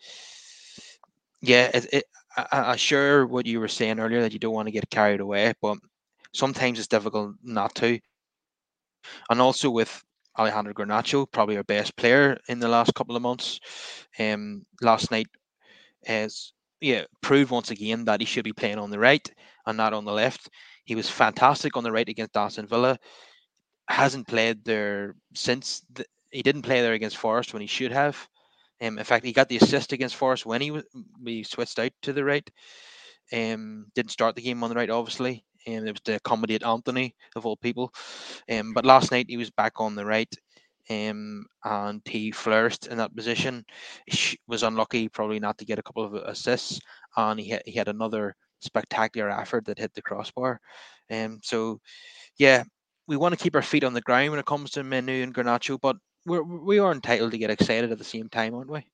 yeah, it, it, I, I I share what you were saying earlier that you don't want to get carried away, but sometimes it's difficult not to. And also with Alejandro Garnacho, probably our best player in the last couple of months. Um, last night has yeah proved once again that he should be playing on the right and not on the left. He was fantastic on the right against Aston Villa. Hasn't played there since. The, he didn't play there against Forest when he should have. Um, in fact, he got the assist against Forest when he was we switched out to the right. Um, didn't start the game on the right, obviously. And it was to accommodate Anthony of all people. Um, but last night he was back on the right. Um, and he flourished in that position. He was unlucky, probably not to get a couple of assists, and he had, he had another spectacular effort that hit the crossbar. Um, so yeah, we want to keep our feet on the ground when it comes to Menu and Garnacho, but we're we are entitled to get excited at the same time, aren't we?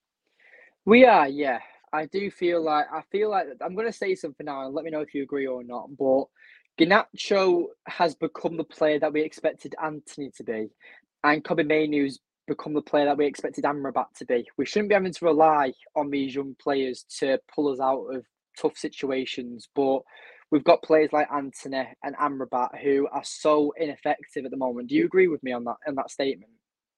We are, yeah. I do feel like I feel like I'm going to say something now, and let me know if you agree or not. But Garnacho has become the player that we expected Anthony to be, and Kobe Mainoo's become the player that we expected Amrabat to be. We shouldn't be having to rely on these young players to pull us out of tough situations, but we've got players like Anthony and Amrabat who are so ineffective at the moment. Do you agree with me on that on that statement?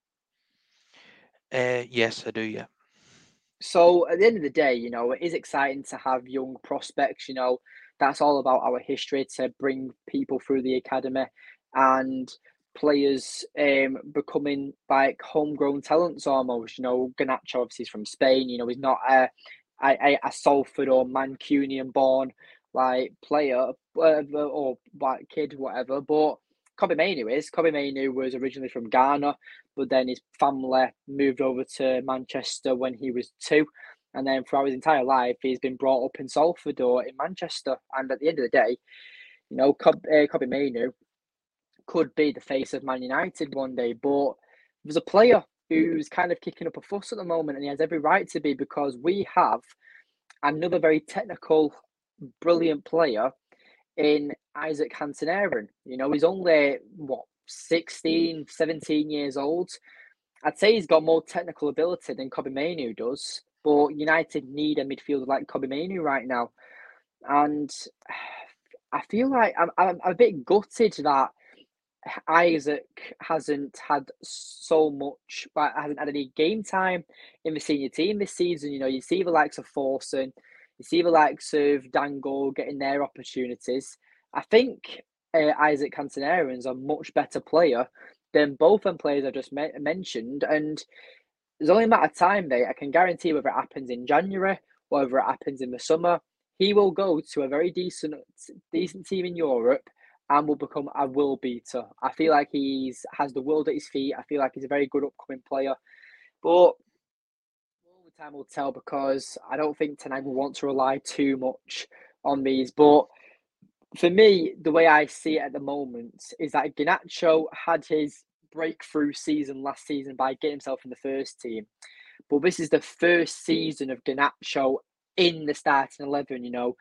Uh, yes, I do. Yeah. So at the end of the day, you know, it is exciting to have young prospects. You know, that's all about our history to bring people through the academy and players um, becoming like homegrown talents almost. You know, Garnacho obviously is from Spain. You know, he's not a a, a Salford or Mancunian born like player uh, or like kid, whatever. But Kobe Mainu is. Kobe Mainu was originally from Ghana, but then his family moved over to Manchester when he was two. And then throughout his entire life, he's been brought up in Salford or in Manchester. And at the end of the day, you know, Kobe, uh, Kobe Mainu could be the face of Man United one day. But there's a player who's kind of kicking up a fuss at the moment, and he has every right to be because we have another very technical, brilliant player in Isaac Hansen-Aaron. You know, he's only, what, sixteen, seventeen years old. I'd say he's got more technical ability than Kobe Mainu does, but United need a midfielder like Kobe Mainu right now. And I feel like I'm, I'm a bit gutted that Isaac hasn't had so much, but hasn't had any game time in the senior team this season. You know, you see the likes of Forson, you see the likes of Dango getting their opportunities. I think uh, Isaac Hansen-Aaron's a much better player than both them players I just me- mentioned. And there's only a matter of time, mate. I can guarantee whether it happens in January, whether it happens in the summer, he will go to a very decent, decent team in Europe and will become a will beater. I feel like he's has the world at his feet. I feel like he's a very good upcoming player, but all the time will tell because I don't think tonight will want to rely too much on these. But for me, the way I see it at the moment is that Garnacho had his breakthrough season last season by getting himself in the first team. But this is the first season of Garnacho in the starting eleven, you know.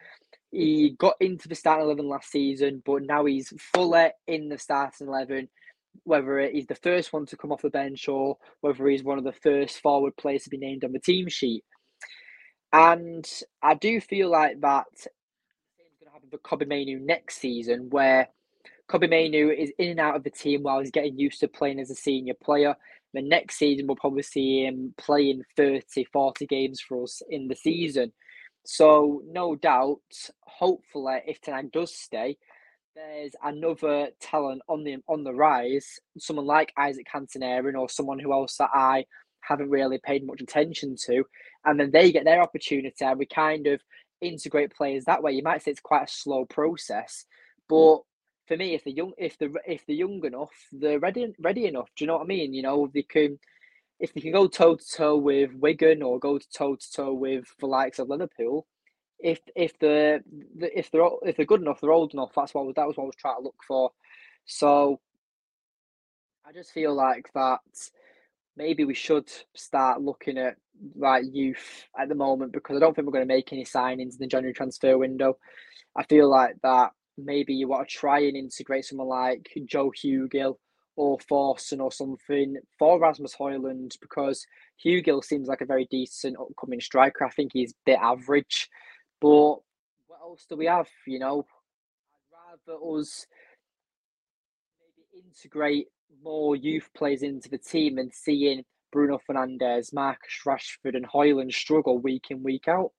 he got into the starting eleven last season, but now he's fully in the starting eleven. Whether he's the first one to come off the bench or whether he's one of the first forward players to be named on the team sheet. And I do feel like that is going to happen for Kobbie Mainoo next season, where Kobbie Mainoo is in and out of the team while he's getting used to playing as a senior player. The next season, we'll probably see him playing thirty, forty games for us in the season. So, no doubt, hopefully, if Ten Hag does stay, there's another talent on the on the rise, someone like Isaac Cantona or someone who else that I haven't really paid much attention to, and then they get their opportunity, and we kind of integrate players that way. You might say it's quite a slow process, but for me, if the young, if the if they're young enough, they're ready ready enough. Do you know what I mean? You know, they can if they can go toe to toe with Wigan or go toe to toe with the likes of Liverpool. If if the if they're if they're good enough, they're old enough. That's what that was what I was trying to look for. So I just feel like that maybe we should start looking at like youth at the moment, because I don't think we're going to make any signings in the January transfer window. I feel like that maybe you want to try and integrate someone like Joe Hugill or Forson or something for Rasmus Højlund, because Hugill seems like a very decent upcoming striker. I think he's a bit average, but what else do we have? You know, I'd rather us maybe integrate more youth players into the team and seeing Bruno Fernandes, Marcus Rashford, and Højlund struggle week in, week out.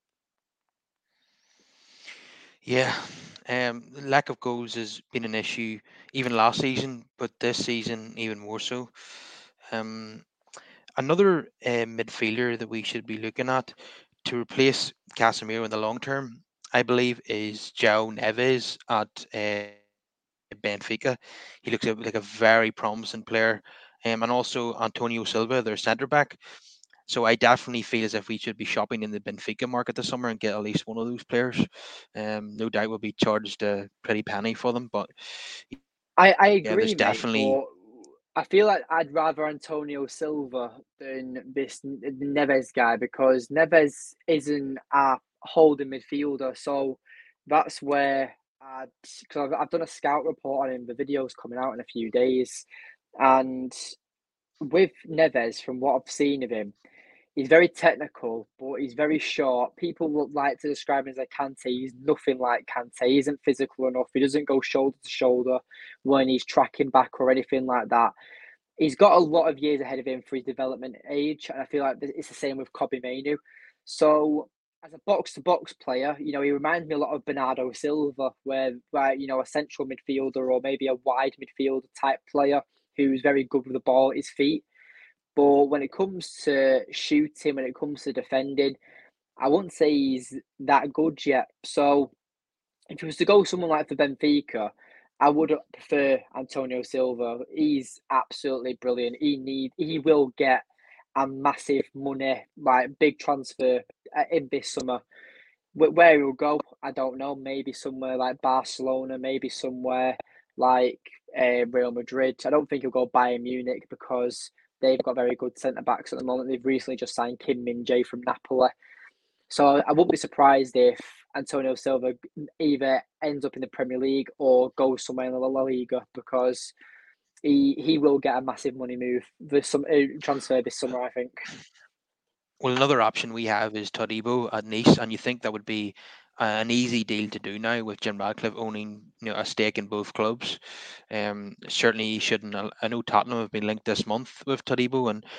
Yeah, um, lack of goals has been an issue even last season, but this season even more so. Um, Another uh, midfielder that we should be looking at to replace Casemiro in the long term, I believe, is João Neves at uh, Benfica. He looks like a very promising player, um, and also Antonio Silva, their centre back. So I definitely feel as if we should be shopping in the Benfica market this summer and get at least one of those players. Um, no doubt we'll be charged a pretty penny for them, but I, I yeah, there's agree, mate, definitely but I feel like I'd rather Antonio Silva than this Neves guy, because Neves isn't a holding midfielder. So that's where I'd, because I've, I've done a scout report on him. The video's coming out in a few days. And with Neves, from what I've seen of him, he's very technical, but he's very short. People would like to describe him as a Kante. He's nothing like Kante. He isn't physical enough. He doesn't go shoulder to shoulder when he's tracking back or anything like that. He's got a lot of years ahead of him for his development age, and I feel like it's the same with Kobbie Mainoo. So, as a box-to-box player, you know, he reminds me a lot of Bernardo Silva, where, where you know, a central midfielder or maybe a wide midfielder type player who's very good with the ball at his feet. But when it comes to shooting, when it comes to defending, I wouldn't say he's that good yet. So if it was to go someone like for Benfica, I would prefer Antonio Silva. He's absolutely brilliant. He need he will get a massive money, like big transfer uh, in this summer. Where he'll go, I don't know. Maybe somewhere like Barcelona, maybe somewhere like uh, Real Madrid. I don't think he'll go Bayern Munich, because they've got very good centre backs at the moment. They've recently just signed Kim Min Jae from Napoli. So I wouldn't be surprised if Antonio Silva either ends up in the Premier League or goes somewhere in the La Liga, because he he will get a massive money move this some uh, transfer this summer, I think. well, another option we have is Todibo at Nice, and you think that would be uh, an easy deal to do now with Jim Radcliffe owning, you know, a stake in both clubs. Um, certainly he shouldn't. al- I know Tottenham have been linked this month with Todibo, and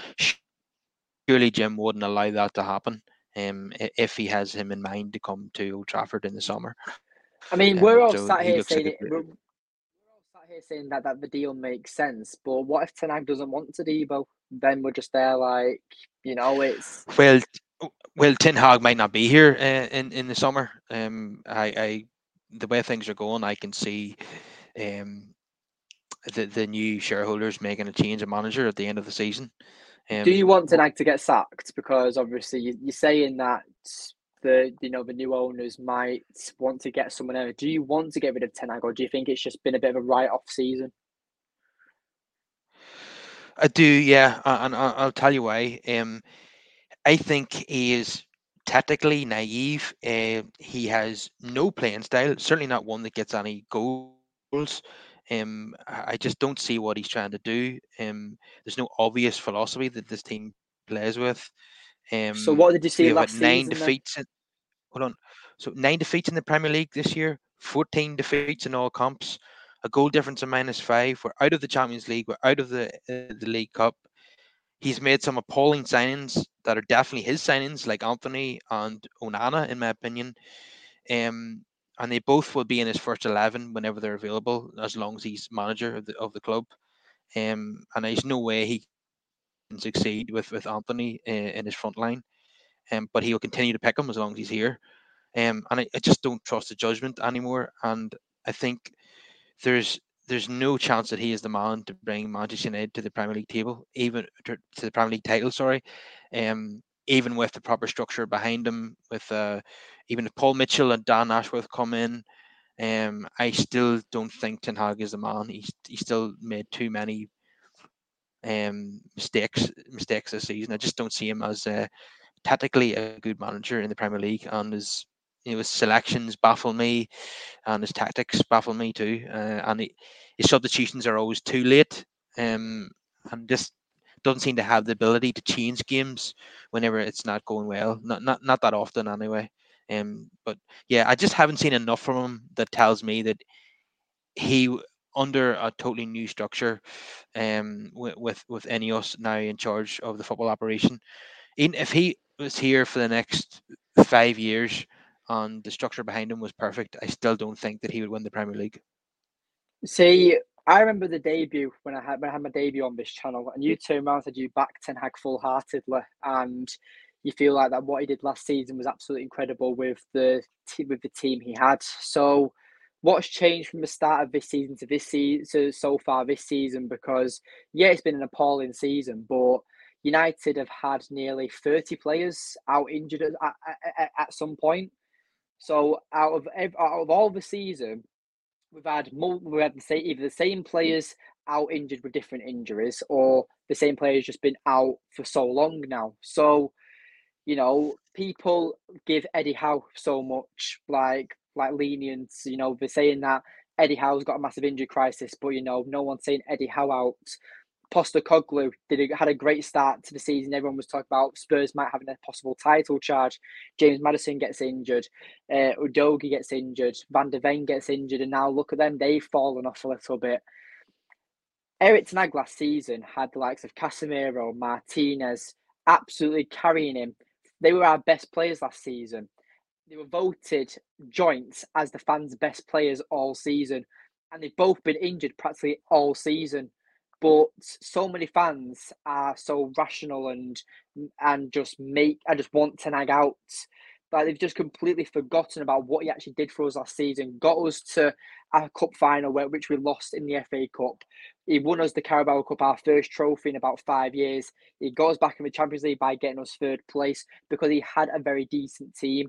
surely Jim wouldn't allow that to happen. Um, i- if he has him in mind to come to Old Trafford in the summer. I mean, Um, we're all so sat he here looks like saying a it. great. We're, we're all sat here saying that, that the deal makes sense, but what if Ten Hag doesn't want Todibo? Then we're just there like, you know, it's Well, well, Ten Hag might not be here uh, in in the summer. Um, I, I, the way things are going, I can see um the the new shareholders making a change of manager at the end of the season. do you Um, want Ten Hag to get sacked? Because obviously you, you're saying that the you know the new owners might want to get someone else. Do you want to get rid of Ten Hag, or do you think it's just been a bit of a write-off season? I do, yeah, a- and I- I'll tell you why. Um, I think he is. tactically naive. Uh, he has no playing style, certainly not one that gets any goals. Um, I I just don't see what he's trying to do. Um, there's no obvious philosophy that this team plays with. So Um, what did you we see have had last nine season then? defeats. In, hold on. So nine defeats in the Premier League this year, fourteen defeats in all comps, a goal difference of minus five. We're out of the Champions League. We're out of the uh, the League Cup. He's made some appalling signings that are definitely his signings, like Anthony and Onana, in my opinion. Um, and they both will be in his first eleven whenever they're available, as long as he's manager of the, of the club. Um, and there's no way he can succeed with, with Anthony in, in his front line. Um, but he'll continue to pick him as long as he's here. Um, and I, I just don't trust the judgment anymore. And I think there's there's no chance that he is the man to bring Manchester United to the Premier League table, even to, to the Premier League title. Sorry, um, even with the proper structure behind him, with uh, even if Paul Mitchell and Dan Ashworth come in, um, I still don't think Ten Hag is the man. He's he still made too many um mistakes mistakes this season. I just don't see him as uh, tactically a good manager in the Premier League, and his you know his selections baffle me and his tactics baffle me too. Uh, and he, his substitutions are always too late, um, and just doesn't seem to have the ability to change games whenever it's not going well. Not not not that often anyway. Um, but yeah, I just haven't seen enough from him that tells me that he under a totally new structure, um, with with, with Ineos now in charge of the football operation. Even if he was here for the next five years and the structure behind him was perfect, I still don't think that he would win the Premier League. See, I remember the debut when I had when I had my debut on this channel, and you turned around and said you backed Ten Hag full heartedly, and you feel like that what he did last season was absolutely incredible with the t- with the team he had. So, what's changed from the start of this season to this season so far this season? Because yeah, it's been an appalling season, but United have had nearly thirty players out injured at, at, at, at some point. So out of ev- out of all the season, we've had mul- we had the same either the same players out injured with different injuries, or the same players just been out for so long now. So you know, people give Eddie Howe so much like like lenience. You know, they're saying that Eddie Howe's got a massive injury crisis, but you know, no one's saying Eddie Howe out. Postecoglou did a, had a great start to the season. Everyone was talking about Spurs might have a possible title charge. James Maddison gets injured. Uh, Udogi gets injured. Van der Ven gets injured. And now look at them. They've fallen off a little bit. Eric Ten Hag last season had the likes of Casemiro, Martinez absolutely carrying him. They were our best players last season. They were voted joint as the fans' best players all season, and they've both been injured practically all season. But so many fans are so rational and and just make I just want Ten Hag out. Like they've just completely forgotten about what he actually did for us last season. Got us to a cup final where, which we lost in the F A Cup. He won us the Carabao Cup, our first trophy in about five years. He got us back in the Champions League by getting us third place because he had a very decent team.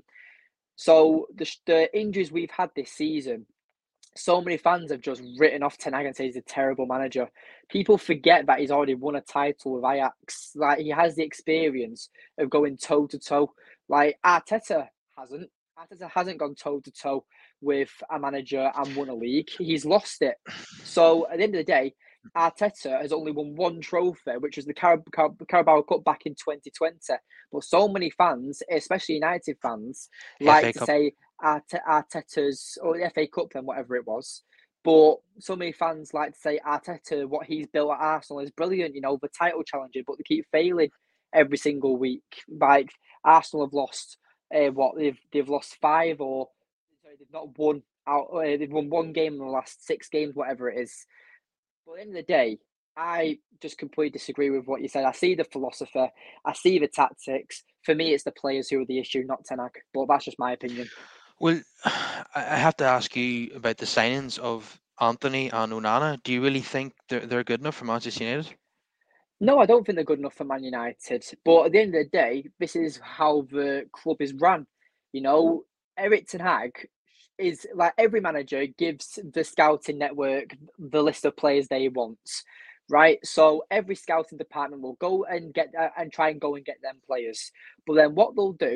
So the, the injuries we've had this season, so many fans have just written off Ten Hag and say he's a terrible manager. People forget that he's already won a title with Ajax. Like he has the experience of going toe to toe. Like Arteta hasn't. Arteta hasn't gone toe to toe with a manager and won a league. He's lost it. So at the end of the day, Arteta has only won one trophy, which was the Carab- Car- Carabao Cup back in twenty twenty. But so many fans, especially United fans, like F A to Cup. say Arte- Arteta's or the F A Cup then whatever it was. But so many fans like to say Arteta, what he's built at Arsenal is brilliant. You know, the title challenger, but they keep failing every single week. Like Arsenal have lost, uh, what they've they've lost five or sorry, they've not won out. Uh, they've won one game in the last six games, whatever it is. But at the end of the day, I just completely disagree with what you said. I see the philosopher, I see the tactics. For me, it's the players who are the issue, not Ten Hag. But that's just my opinion. Well, I I have to ask you about the signings of Anthony and Onana. Do you really think they're, they're good enough for Manchester United? No, I don't think they're good enough for Man United. But at the end of the day, this is how the club is run. You know, Eric Ten Hag is like every manager gives the scouting network the list of players they want, right? So every scouting department will go and get uh, and try and go and get them players. But then what they'll do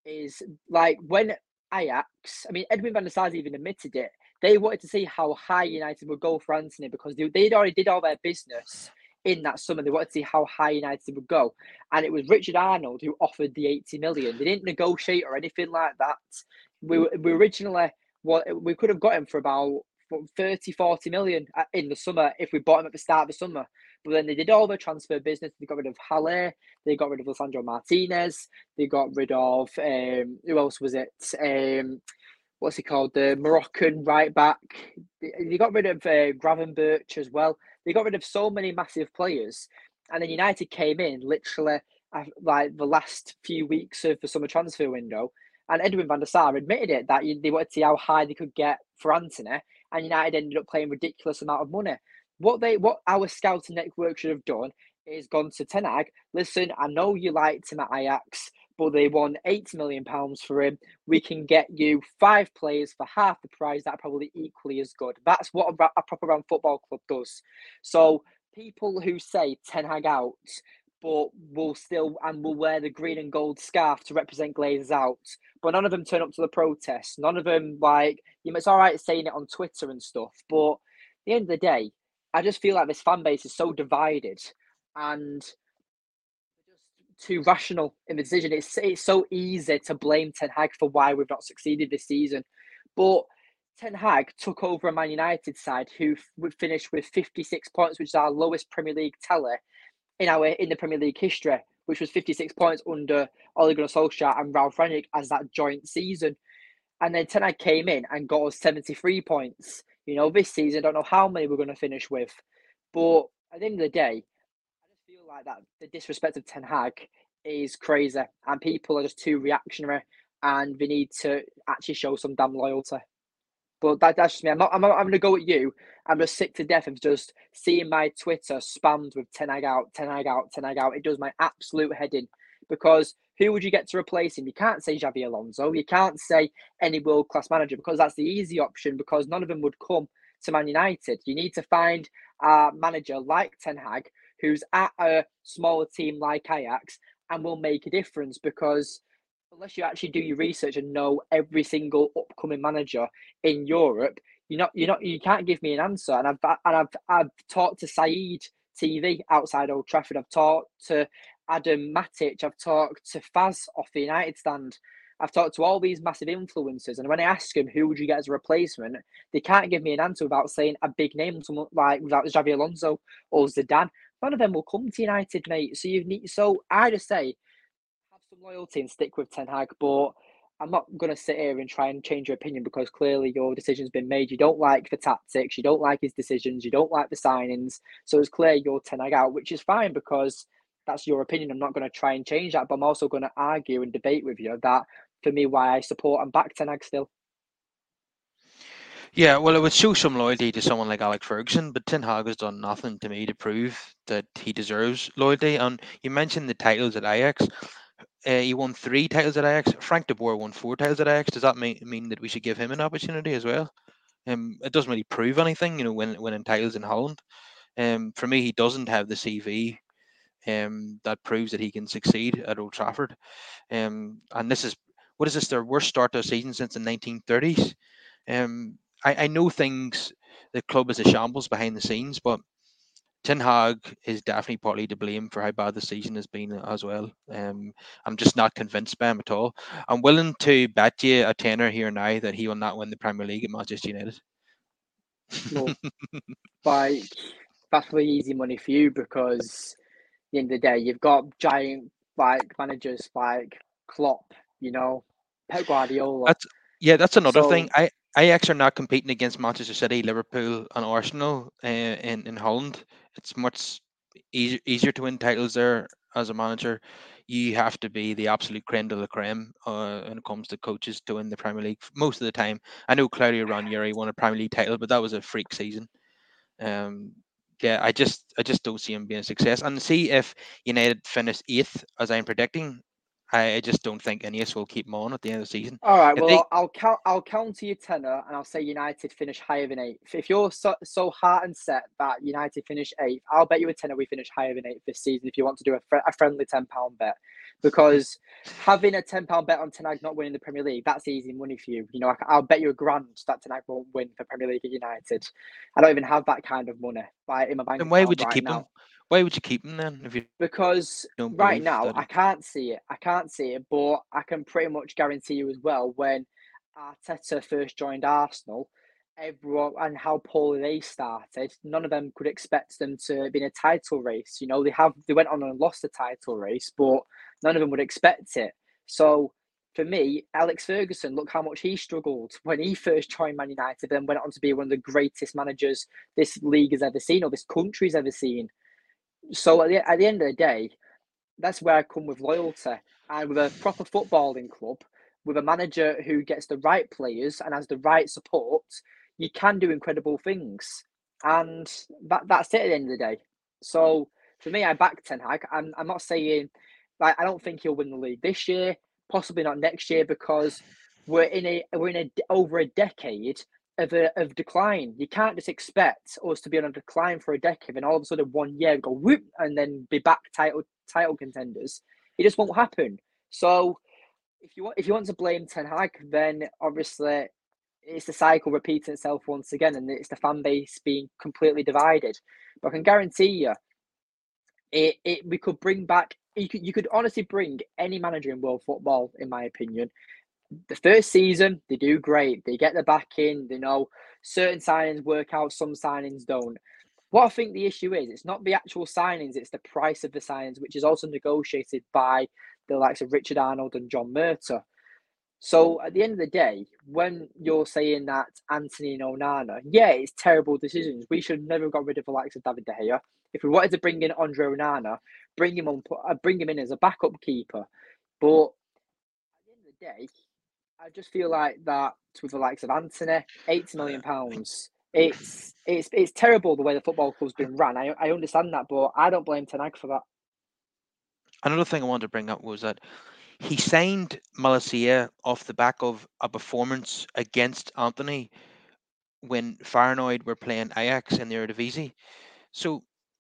is like when Ajax, I mean, Edwin van der Sar's even admitted it. They wanted to see how high United would go for Antony because they, they'd already did all their business in that summer. They wanted to see how high United would go. And it was Richard Arnold who offered the eighty million. They didn't negotiate or anything like that. We, we originally, what we could have got him for about thirty, forty million in the summer if we bought him at the start of the summer. But then they did all the transfer business. They got rid of Halle. They got rid of Lisandro Martinez. They got rid of, um, who else was it? Um, what's he called? The Moroccan right back. They got rid of uh, Gravenberch as well. They got rid of so many massive players. And then United came in literally uh, like the last few weeks of the summer transfer window. And Edwin van der Sar admitted it, that they wanted to see how high they could get for Antony. And United ended up paying ridiculous amount of money. What they, what our scouting network should have done is gone to Ten Hag. Listen, I know you liked him at Ajax, but they won eighty million pounds for him. We can get you five players for half the price that are probably equally as good. That's what a, a proper round football club does. So people who say Ten Hag out, but will still and will wear the green and gold scarf to represent Glazers out, but none of them turn up to the protests. None of them, like, you know, it's all right saying it on Twitter and stuff, but at the end of the day, I just feel like this fan base is so divided and just too rational in the decision. It's it's so easy to blame Ten Hag for why we've not succeeded this season, but Ten Hag took over a Man United side who would finish with fifty-six points, which is our lowest Premier League tally in our in the Premier League history, which was fifty-six points under Ole Gunnar Solskjaer and Ralf Rangnick as that joint season. And then Ten Hag came in and got us seventy-three points. You know, this season, I don't know how many we're going to finish with. But at the end of the day, I just feel like that the disrespect of Ten Hag is crazy. And people are just too reactionary and they need to actually show some damn loyalty. But that, that's just me. I'm not, I'm not, I'm going to go at you. I'm just sick to death of just seeing my Twitter spammed with Ten Hag out, Ten Hag out, Ten Hag out. It does my absolute head in. Because who would you get to replace him? You can't say Xabi Alonso. You can't say any world-class manager because that's the easy option because none of them would come to Man United. You need to find a manager like Ten Hag who's at a smaller team like Ajax and will make a difference because unless you actually do your research and know every single upcoming manager in Europe, you're not, you're not, you can't give me an answer. And I've, and I've, I've talked to Saeed T V outside Old Trafford. I've talked to Adam Matic. I've talked to Faz off the United stand. I've talked to all these massive influencers. And when I ask them, who would you get as a replacement? They can't give me an answer without saying a big name, someone like without Xabi Alonso or Zidane. None of them will come to United, mate. So you need, so I just say, have some loyalty and stick with Ten Hag, but I'm not going to sit here and try and change your opinion because clearly your decision's been made. You don't like the tactics, you don't like his decisions, you don't like the signings. So it's clear you're Ten Hag out, which is fine because that's your opinion. I'm not going to try and change that, but I'm also going to argue and debate with you that for me, why I support and back Ten Hag still. Yeah, well, it would show some loyalty to someone like Alex Ferguson, but Ten Hag has done nothing to me to prove that he deserves loyalty. And you mentioned the titles at Ajax. Uh, he won three titles at Ajax. Frank de Boer won four titles at Ajax. Does that mean, mean that we should give him an opportunity as well? Um, it doesn't really prove anything, you know, when winning titles in Holland. Um, for me, he doesn't have the C V um, that proves that he can succeed at Old Trafford. Um, and this is, what is this, their worst start to a season since the nineteen thirties? Um, I, I know things, the club is a shambles behind the scenes, but Ten Hag is definitely partly to blame for how bad the season has been as well. Um, I'm just not convinced by him at all. I'm willing to bet you a tenner here now that he will not win the Premier League at Manchester United. Well, like, that's really easy money for you because at the end of the day, you've got giant like managers like Klopp, you know, Pep Guardiola. That's yeah, that's another thing. So I Ajax are not competing against Manchester City, Liverpool, and Arsenal uh, in in Holland. It's much easier easier to win titles there as a manager. You have to be the absolute creme de la creme uh, when it comes to coaches to win the Premier League most of the time. I know Claudio Ranieri won a Premier League title, but that was a freak season. Um, yeah, I just I just don't see him being a success. And see if United finish eighth, as I'm predicting, I, I just don't think Ineos will keep him on at the end of the season. all right, If well, they I'll, I'll count. I'll counter your tenor, and I'll say United finish higher than eighth. If you're so, so heart and set that United finish eighth, I'll bet you a tenner we finish higher than eighth this season. If you want to do a, fr- a friendly ten pound bet, because having a ten pound bet on Ten Hag not winning the Premier League, that's easy money for you. You know, I, I'll bet you a grand that Ten Hag won't win the Premier League at United. I don't even have that kind of money like, in my bank Then why account would you right keep now. him? Why would you keep him then if you Because don't right believe now that? I He, can't see it. I can't see it, but I can pretty much guarantee you as well when Arteta first joined Arsenal, everyone and how poorly they started, none of them could expect them to be in a title race. You know, they have they went on and lost the title race, but none of them would expect it. So for me, Alex Ferguson, look how much he struggled when he first joined Man United, then went on to be one of the greatest managers this league has ever seen or this country's ever seen. So at the, at the end of the day, that's where I come with loyalty and with a proper footballing club, with a manager who gets the right players and has the right support, you can do incredible things. And that that's it at the end of the day. So for me, I back Ten Hag. I'm I'm not saying like I don't think he'll win the league this year, possibly not next year, because we're in a we're in a over a decade of a, of decline. You can't just expect us to be on a decline for a decade and all of a sudden one year go whoop and then be back title title contenders. It just won't happen. So if you want if you want to blame Ten Hag, then obviously it's the cycle repeating itself once again, and it's the fan base being completely divided. But I can guarantee you, it, it we could bring back. You could you could honestly bring any manager in world football, in my opinion. The first season, they do great. They get the back in. They know certain signings work out, some signings don't. What I think the issue is, it's not the actual signings, it's the price of the signings, which is also negotiated by the likes of Richard Arnold and John Murtough. So at the end of the day, when you're saying that Anthony and Onana, yeah, it's terrible decisions. We should never have got rid of the likes of David De Gea. If we wanted to bring in Andre Onana, bring him on, uh, bring him in as a backup keeper. But at the end of the day, I just feel like that with the likes of Anthony, eighty million pounds. It's it's it's terrible the way the football club's been run. I I understand that, but I don't blame Ten Hag for that. another thing I wanted to bring up was that he signed Malacia off the back of a performance against Anthony when Feyenoord were playing Ajax in the Eredivisie. So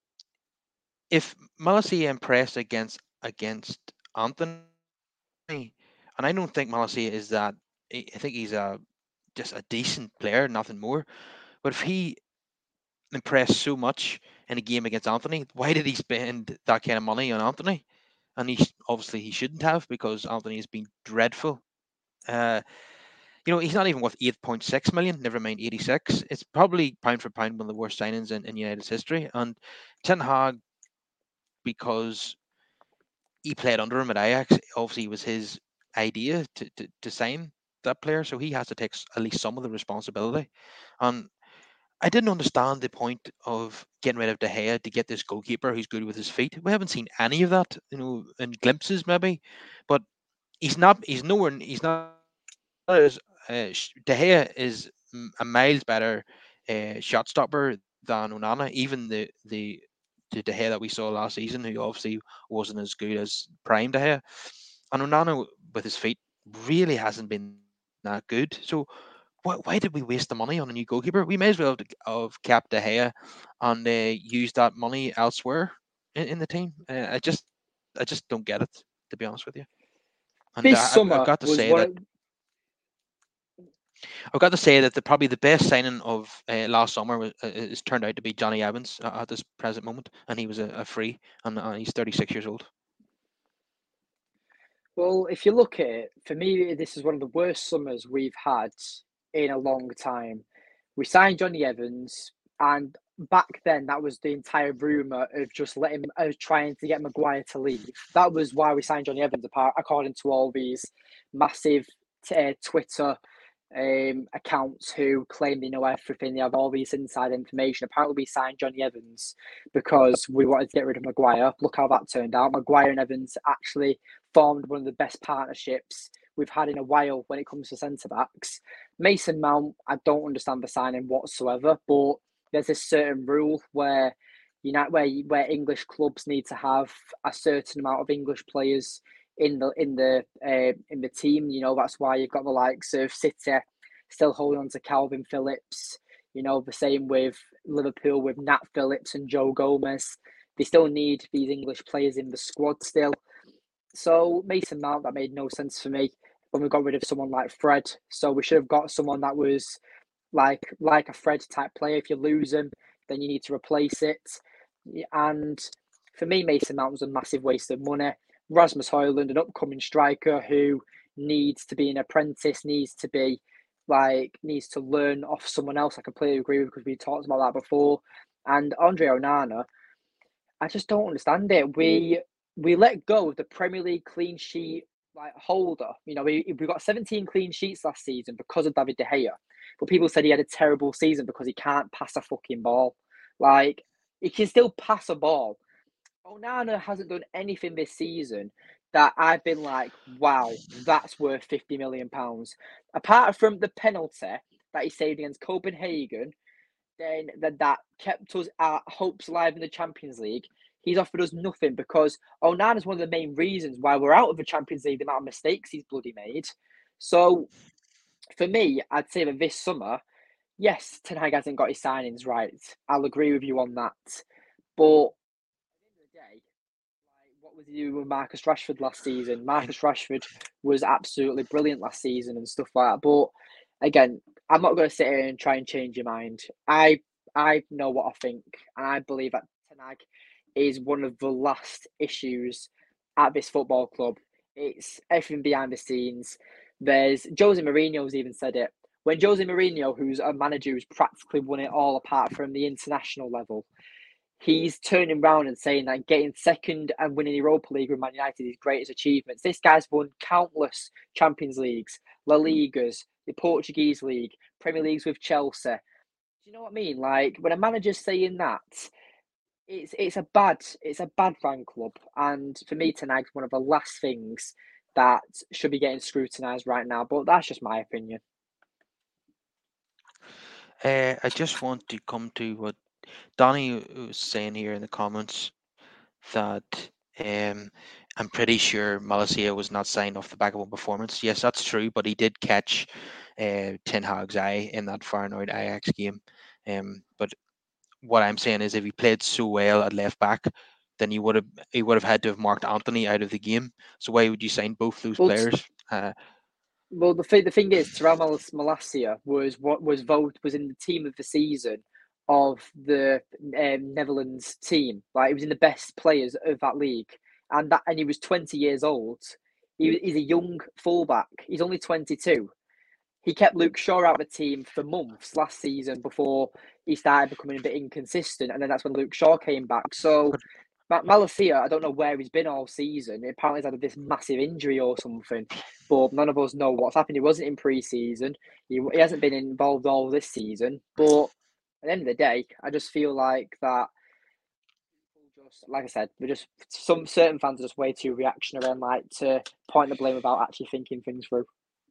if Malacia impressed against against Anthony, and I don't think Malacia is that. I I think he's a just a decent player, nothing more. But if he impressed so much in a game against Anthony, why did he spend that kind of money on Anthony? And he sh- obviously he shouldn't have because Anthony has been dreadful. Uh, you know, he's not even worth eight point six million, never mind eighty-six. It's probably pound for pound one of the worst signings in, in United's history. And Ten Hag, because he played under him at Ajax, obviously it was his idea to, to, to sign that player. So he has to take s- at least some of the responsibility. And I didn't understand the point of getting rid of De Gea to get this goalkeeper who's good with his feet. We haven't seen any of that, you know, in glimpses maybe, but he's not. He's nowhere. He's not as uh, Sh- De Gea is m- a miles better uh, shot stopper than Onana. Even the the the De Gea that we saw last season, who obviously wasn't as good as prime De Gea, and Onana with his feet really hasn't been that good. So why, why did we waste the money on a new goalkeeper? We may as well have, have kept De Gea and uh, used that money elsewhere in, in the team. Uh, I just I just don't get it, to be honest with you. And This uh, I've, I've summer got to was say one that of I've got to say that the probably the best signing of uh, last summer was, uh, is turned out to be Johnny Evans at, at this present moment, and he was a, a free, and uh, he's thirty-six years old. well, if you look at it, for me, this is one of the worst summers we've had in a long time. We signed Johnny Evans, and back then that was the entire rumor of just letting of trying to get Maguire to leave. That was why we signed Johnny Evans, apart according to all these massive uh, Twitter um, accounts who claim they know everything. They have all this inside information. Apparently, we signed Johnny Evans because we wanted to get rid of Maguire. Look how that turned out. Maguire and Evans actually formed one of the best partnerships we've had in a while when it comes to centre backs. Mason Mount, I don't understand the signing whatsoever, but there's a certain rule where you know where where English clubs need to have a certain amount of English players in the in the uh, in the team. You know that's why you've got the likes of City still holding on to Calvin Phillips. You know the same with Liverpool with Nat Phillips and Joe Gomez. They still need these English players in the squad still. So Mason Mount, that made no sense for me when we got rid of someone like Fred. So we should have got someone that was like like a Fred type player. If you lose him, then you need to replace it. And for me, Mason Mount was a massive waste of money. Rasmus Højlund, an upcoming striker who needs to be an apprentice, needs to be like needs to learn off someone else. I completely agree with because we talked about that before. And Andre Onana, I just don't understand it. We we let go of the Premier League clean sheet like holder. You know, we we got seventeen clean sheets last season because of David De Gea. But people said he had a terrible season because he can't pass a fucking ball. Like he can still pass a ball. Onana hasn't done anything this season that I've been like, wow, that's worth fifty million pounds. Apart from the penalty that he saved against Copenhagen, then that, that kept us our hopes alive in the Champions League. He's offered us nothing because Onana is one of the main reasons why we're out of the Champions League, the amount of mistakes he's bloody made. So for me, I'd say that this summer, yes, Ten Hag hasn't got his signings right. I'll agree with you on that. But at the end of the day, like, what was he doing with Marcus Rashford last season? Marcus Rashford was absolutely brilliant last season and stuff like that. But again, I'm not going to sit here and try and change your mind. I I know what I think, and I believe that Ten Hag is one of the last issues at this football club. It's everything behind the scenes. There's Jose Mourinho's even said it. When Jose Mourinho, who's a manager who's practically won it all apart from the international level, he's turning around and saying that getting second and winning the Europa League with Man United is his greatest achievements. This guy's won countless Champions Leagues, La Ligas, the Portuguese League, Premier Leagues with Chelsea. Do you know what I mean? Like when a manager's saying that, it's it's a bad it's a bad fan club, and for me, Ten Hag's one of the last things that should be getting scrutinised right now. But that's just my opinion. Uh, I just want to come to what Donny was saying here in the comments that um, I'm pretty sure Malacia was not signed off the back of one performance. Yes, that's true, but he did catch uh, Ten Hag's eye in that Feyenoord Ajax game. Um, but what I'm saying is, if he played so well at left back, then he would have he would have had to have marked Anthony out of the game. So why would you sign both those But players? Uh, well, the thing the thing is, Terrell Malacia was what was voted was in the team of the season of the um, Netherlands team. Like he was in the best players of that league, and that and he was twenty years old. He, he's a young fullback. He's only twenty-two. He kept Luke Shaw out of the team for months last season before he started becoming a bit inconsistent, and then that's when Luke Shaw came back. So Malacia, I don't know where he's been all season. Apparently, he's had this massive injury or something, but none of us know what's happened. He wasn't in pre-season. He, he hasn't been involved all this season. But at the end of the day, I just feel like that. Just like I said, we're just some certain fans are just way too reactionary and like to point the blame without actually thinking things through.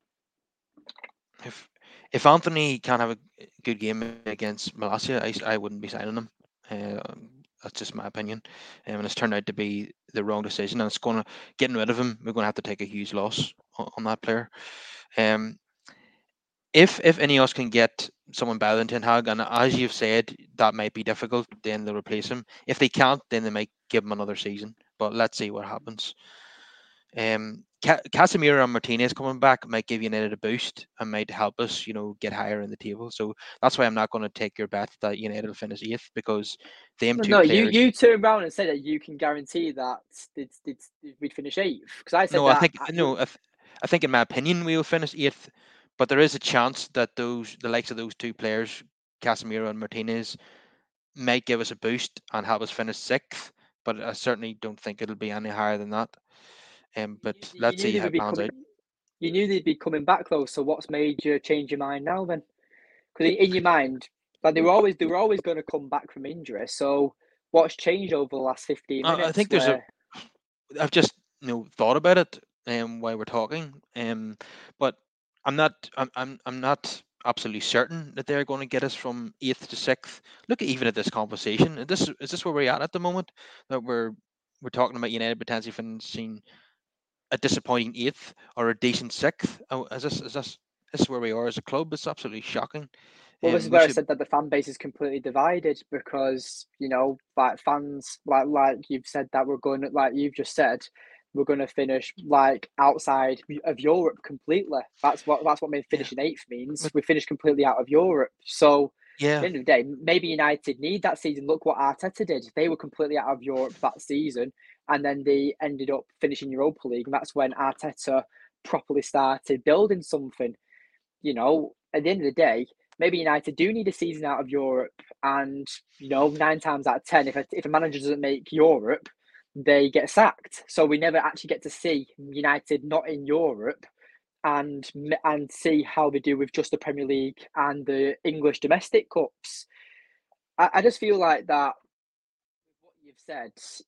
if if Anthony can't have a good game against Malacia, I, I wouldn't be signing him. Uh, that's just my opinion, um, and it's turned out to be the wrong decision. And it's going to getting rid of him. We're going to have to take a huge loss on, on that player. Um, if if any of us can get someone better than Ten Hag, and as you've said, that might be difficult, then they'll replace him. If they can't, then they might give him another season. But let's see what happens. Um, Ca- Casemiro and Martinez coming back might give United a boost and might help us, you know, get higher in the table. So that's why I'm not going to take your bet that United will finish eighth, because them No, two no, you players. you turn around and say that you can guarantee that did, did, we'd finish eighth because I said No, I that. think no, I, th- I think in my opinion we will finish eighth, but there is a chance that those the likes of those two players, Casemiro and Martinez, might give us a boost and help us finish sixth. But I certainly don't think it'll be any higher than that. Um, You, but you let's knew see they how would it be pans coming. out. You knew they'd be coming back though. So what's made you change your mind now then? Because in your mind, like they were always they were always going to come back from injury. So what's changed over the last fifteen I I minutes? think there's a. Where I've just you know thought about it um while we're talking um but I'm not I'm I'm, I'm not absolutely certain that they're going to get us from eighth to sixth. Look at even at this conversation. Is this is this where we're at at the moment, that we're we're talking about United potentially finishing a disappointing eighth or a decent sixth? Oh, is this is this this is where we are as a club? It's absolutely shocking. well, this is Um, we where I should. said that the fan base is completely divided because you know, like fans, like like you've said that we're going like you've just said. we're going to finish like outside of Europe completely. That's what that's what made Yeah, finishing eighth means. but We finished completely out of Europe. So at yeah, the end of the day, maybe United need that season. Look what Arteta did. They were completely out of Europe that season, and then they ended up finishing Europa League, and that's when Arteta properly started building something. You know, at the end of the day, maybe United do need a season out of Europe, and you know, nine times out of ten, if a, if a manager doesn't make Europe, they get sacked. So we never actually get to see United not in Europe and and see how they do with just the Premier League and the English domestic cups. I, I just feel like that what you've said,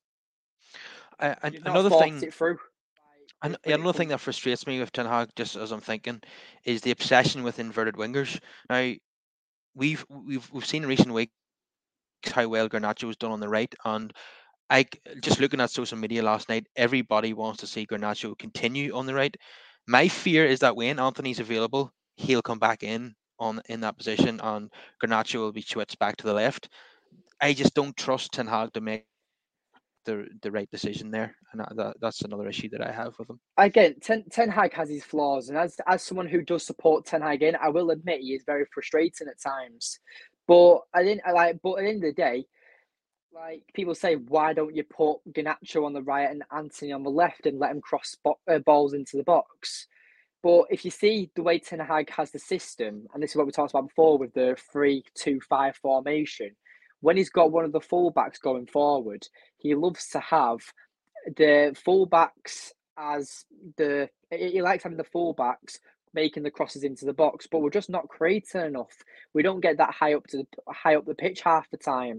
I, I, you've not another thought thing. it through And with when it another thing comes. that frustrates me with Ten Hag, just as I'm thinking, is the obsession with inverted wingers. Now we've we've we've seen in recent weeks how well Garnacho has done on the right, and I just looking at social media last night, everybody wants to see Garnacho continue on the right. My fear is that when Anthony's available, he'll come back in on in that position, and Garnacho will be switched back to the left. I just don't trust Ten Hag to make the the right decision there, and that, that that's another issue that I have with him. Again, Ten, Ten Hag has his flaws, and as as someone who does support Ten Hag, in, I will admit he is very frustrating at times. But I didn't I like. But at the end of the day, like people say, why don't you put Garnacho on the right and Anthony on the left and let him cross spot, uh, balls into the box? But if you see the way Ten Hag has the system, and this is what we talked about before with the three two five formation, when he's got one of the fullbacks going forward, he loves to have the fullbacks as the he likes having the fullbacks making the crosses into the box, but we're just not creating enough. We don't get that high up to the high up the pitch half the time.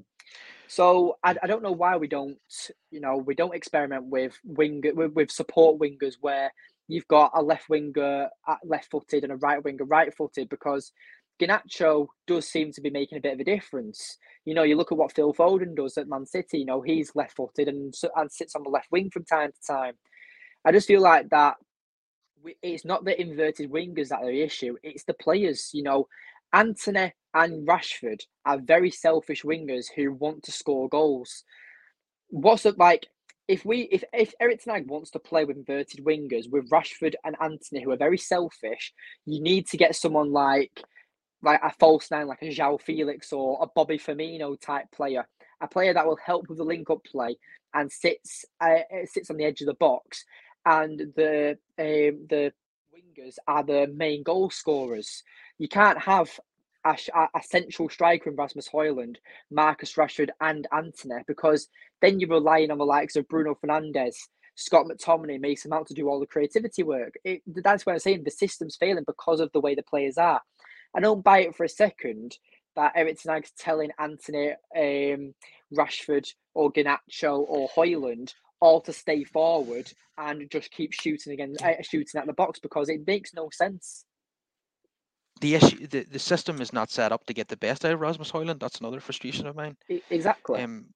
So I, I don't know why we don't, you know, we don't experiment with wing with, with support wingers where you've got a left winger left-footed and a right winger right-footed, because Garnacho does seem to be making a bit of a difference. You know, you look at what Phil Foden does at Man City. You know, he's left-footed and and sits on the left wing from time to time. I just feel like that it's not the inverted wingers that are the issue, it's the players. You know, Antony and Rashford are very selfish wingers who want to score goals. What's it like if we if if Eric Ten Hag wants to play with inverted wingers with Rashford and Antony who are very selfish, you need to get someone like like a false nine, like a João Felix or a Bobby Firmino type player, a player that will help with the link up play and sits uh, sits on the edge of the box, and the um, the wingers are the main goal scorers. You can't have a, a central striker in Rasmus Højlund, Marcus Rashford, and Antony, because then you're relying on the likes of Bruno Fernandes, Scott McTominay, Mason Mount to do all the creativity work. It, that's why I'm saying the system's failing because of the way the players are. I don't buy it for a second that Eric Ten Hag's telling Antony, um, Rashford, or Garnacho or Højlund all to stay forward and just keep shooting again, Yeah. uh, shooting at the box, because it makes no sense. The issue, the, the system is not set up to get the best out of Rasmus Højlund. That's another frustration of mine. I, exactly. Um,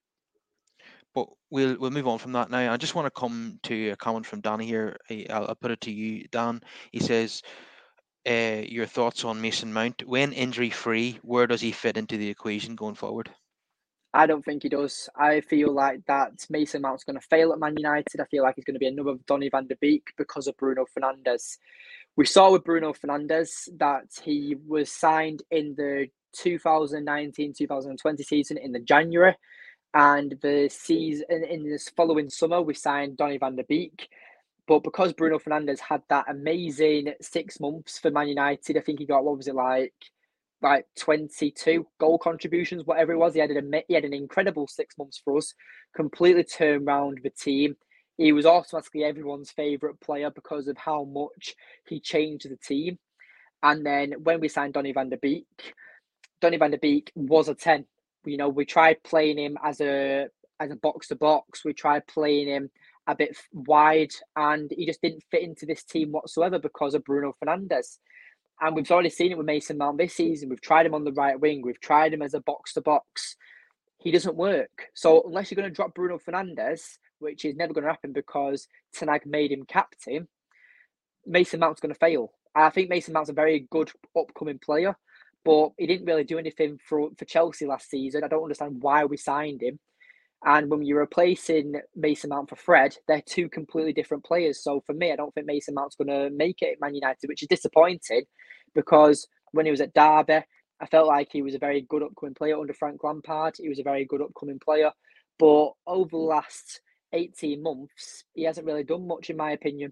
but we'll we'll move on from that now. I just want to come to a comment from Danny here. I'll, I'll put it to you, Dan. He says, uh, "Your thoughts on Mason Mount when injury free? Where does he fit into the equation going forward?" I don't think he does. I feel like that Mason Mount's going to fail at Man United. I feel like he's going to be another Donny van de Beek because of Bruno Fernandes. We saw with Bruno Fernandes that he was signed in the twenty nineteen twenty twenty season in the January, and the season in, in this following summer we signed Donny van de Beek. But because Bruno Fernandes had that amazing six months for Man United, I think he got, what was it, like like twenty-two goal contributions, whatever it was. He had an he had an incredible six months for us, completely turned around the team. He was automatically everyone's favourite player because of how much he changed the team. And then when we signed Donny van de Beek, Donny van de Beek was a ten. You know, we tried playing him as a as a box to box. We tried playing him a bit wide, and he just didn't fit into this team whatsoever because of Bruno Fernandes. And we've already seen it with Mason Mount this season. We've tried him on the right wing. We've tried him as a box to box. He doesn't work. So unless you're going to drop Bruno Fernandes, which is never going to happen because Ten Hag made him captain, Mason Mount's going to fail. I think Mason Mount's a very good upcoming player, but he didn't really do anything for, for Chelsea last season. I don't understand why we signed him. And when you're replacing Mason Mount for Fred, they're two completely different players. So for me, I don't think Mason Mount's going to make it at Man United, which is disappointing because when he was at Derby, I felt like he was a very good upcoming player under Frank Lampard. He was a very good upcoming player. But over the last eighteen months, he hasn't really done much, in my opinion.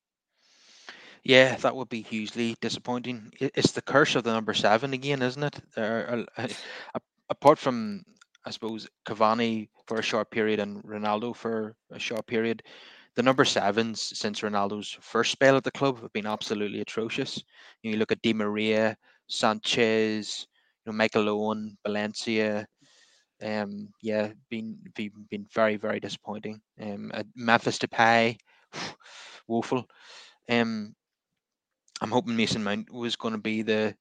Yeah, that would be hugely disappointing. I- It's the curse of the number seven again, isn't it? There are, uh, a- apart from, I suppose, Cavani for a short period and Ronaldo for a short period, the number sevens since Ronaldo's first spell at the club have been absolutely atrocious. You, know, you look at Di Maria, Sanchez, you know, Michael Owen, Valencia. Um, yeah, been been been very very disappointing. Um, uh, Memphis Depay, woeful. Um, I'm hoping Mason Mount was going to be the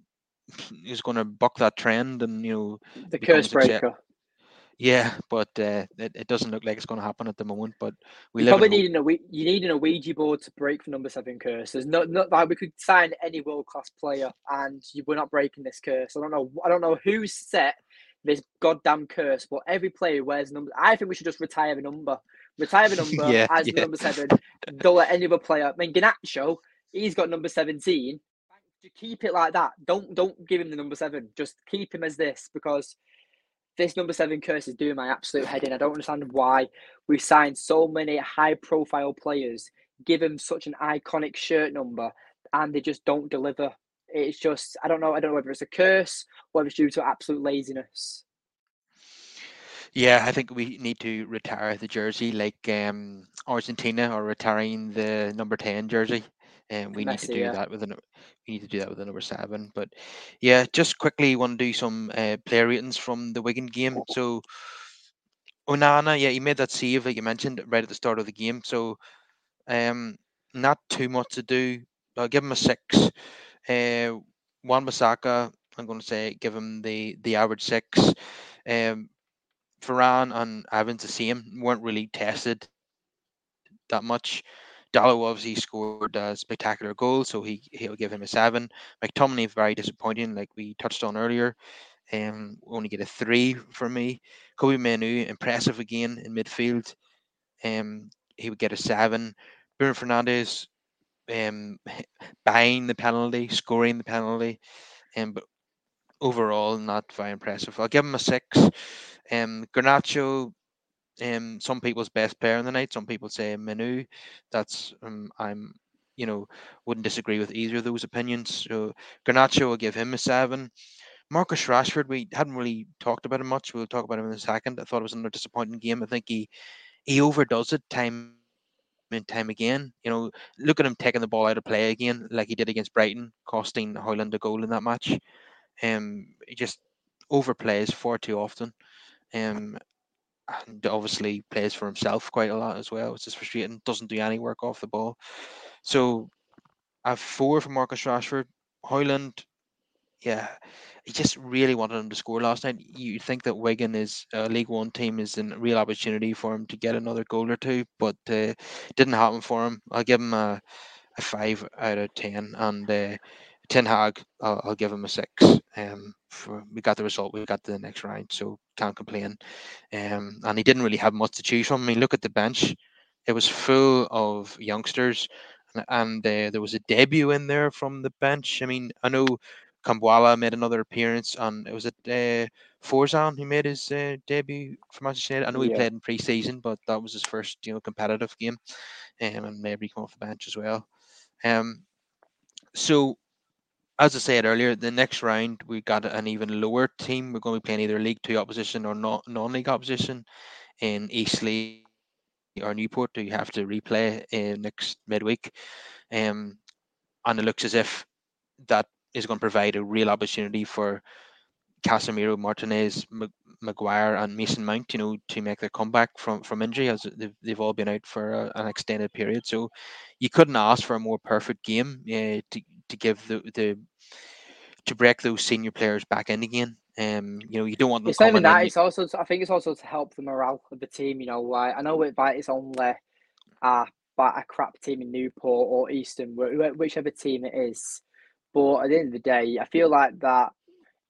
is going to buck that trend and you know The become a curse success. breaker. Yeah, but uh, it, it doesn't look like it's going to happen at the moment. But we You live in probably hope. need an Ouija, you need an Ouija board to break the number seven curse. There's not not like we could sign any world class player and you, we're not breaking this curse. I don't know. I don't know who set this goddamn curse, but every player wears number. I think we should just retire the number. Retire the number Yeah, as the yeah, number seven. Don't let any other player. I mean, Ganacho, he's got number seventeen. Keep it like that. Don't don't give him the number seven. Just keep him as this because this number seven curse is doing my absolute head in. I don't understand why we signed so many high profile players, give them such an iconic shirt number, and they just don't deliver. It's just I don't know. I don't know whether it's a curse or whether it's due to absolute laziness. yeah. I think we need to retire the jersey like um, Argentina are retiring the number ten jersey, and we need to Messi, do yeah, that with an we need to do that with the number seven. But yeah, just quickly want to do some uh, player ratings from the Wigan game. So Onana, yeah, he made that save like you mentioned right at the start of the game. So um, not too much to do. I'll give him a six. Uh, Wan Bissaka, I'm going to say give him the the average six. Um, Varane and Evans the same, weren't really tested that much. Dallo obviously scored a spectacular goal, so he he'll give him a seven. McTominay very disappointing, like we touched on earlier. Um, only get a three for me. Kobe Menu impressive again in midfield. Um, he would get a seven. Bruno Fernandes um buying the penalty, scoring the penalty, um, but overall not very impressive. I'll give him a six. Um, Garnacho, um, some people's best player in the night. Some people say Menu. That's um, I'm you know wouldn't disagree with either of those opinions. So Garnacho will give him a seven. Marcus Rashford, we hadn't really talked about him much. We'll talk about him in a second. I thought it was another disappointing game. I think he he overdoes it time and time again. You know, look at him taking the ball out of play again, like he did against Brighton, costing Hoyland a goal in that match. Um, he just overplays far too often. Um, and obviously plays for himself quite a lot as well, which is frustrating. Doesn't do any work off the ball. So I have four for Marcus Rashford. Hoyland, yeah, he just really wanted him to score last night. You think that Wigan is a League One team is a real opportunity for him to get another goal or two, but uh, didn't happen for him. I'll give him a, a five out of ten, and uh, Ten Hag, I'll, I'll give him a six. Um, for, we got the result, we got to the next round, so can't complain. Um, and he didn't really have much to choose from. I mean, look at the bench; it was full of youngsters, and, and uh, there was a debut in there from the bench. I mean, I know Kambwala made another appearance, and it was at uh, Forzan who made his uh, debut for Manchester United. I know he yeah. played in pre-season, but that was his first, you know, competitive game, um, and maybe come off the bench as well. Um, so as I said earlier, the next round we got an even lower team. We're going to be playing either League Two opposition or not non-league opposition in Eastleigh or Newport. Do you have to replay uh, next midweek? Um, and it looks as if that is going to provide a real opportunity for Casemiro, Martinez, Maguire, and Mason Mount, you know, to make their comeback from from injury, as they've, they've all been out for a, an extended period. So you couldn't ask for a more perfect game uh, to to give the the to break those senior players back in again. Um, you know, you don't want them It's not even coming that. in. It's also I think it's also to help the morale of the team. You know, like I know it, like, it's only a but a crap team in Newport or Easton, whichever team it is. But at the end of the day, I feel like that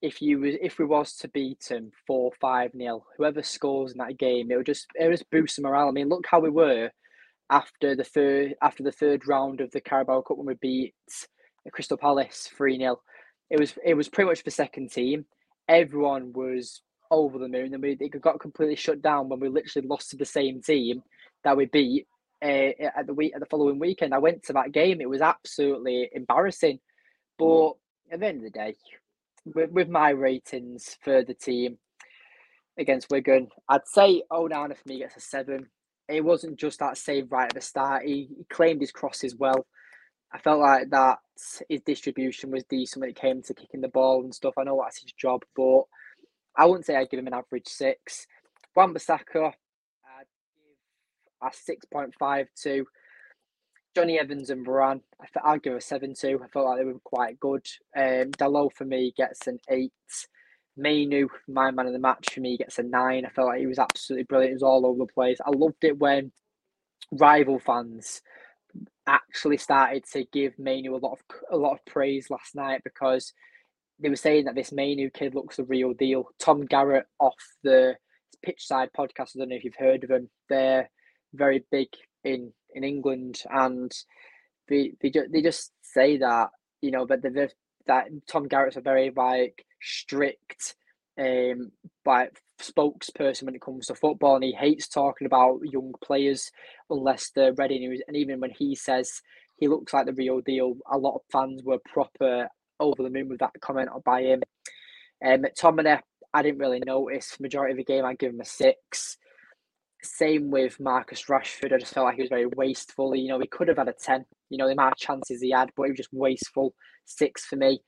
if you was if we was to beat them four five nil, whoever scores in that game, it would just it would just boost the morale. I mean, look how we were after the third after the third round of the Carabao Cup when we beat Crystal Palace three nil. It was it was pretty much the second team. Everyone was over the moon, and we it got completely shut down when we literally lost to the same team that we beat uh, at the week at the following weekend. I went to that game. It was absolutely embarrassing. But at the end of the day, with, with my ratings for the team against Wigan, I'd say Onana for me gets a seven. It wasn't just that save right at the start. He, he claimed his crosses well. I felt like that his distribution was decent when it came to kicking the ball and stuff. I know that's his job, but I wouldn't say I'd give him an average six. Wan-Bissaka, I'd give a six point five two. Johnny Evans and Varane, I will give a seven two. I felt like they were quite good. Um, Dalot for me gets an eight. Mainu, my man of the match, for me gets a nine. I felt like he was absolutely brilliant. He was all over the place. I loved it when rival fans actually started to give Mainu a lot of a lot of praise last night, because they were saying that this Mainu kid looks the real deal. Tom Garrett off the Pitchside podcast, I don't know if you've heard of them. They're very big in, in England, and they they, ju- they just say that, you know, but the that Tom Garrett's a very like strict um like spokesperson when it comes to football, and he hates talking about young players unless they're ready. And, and even when he says he looks like the real deal, a lot of fans were proper over the moon with that comment by him. Um, McTominay, I didn't really notice majority of the game. I'd give him a six. Same with Marcus Rashford. I just felt like he was very wasteful. You know, he could have had a ten. You know, the amount of chances he had, but he was just wasteful. Six for me.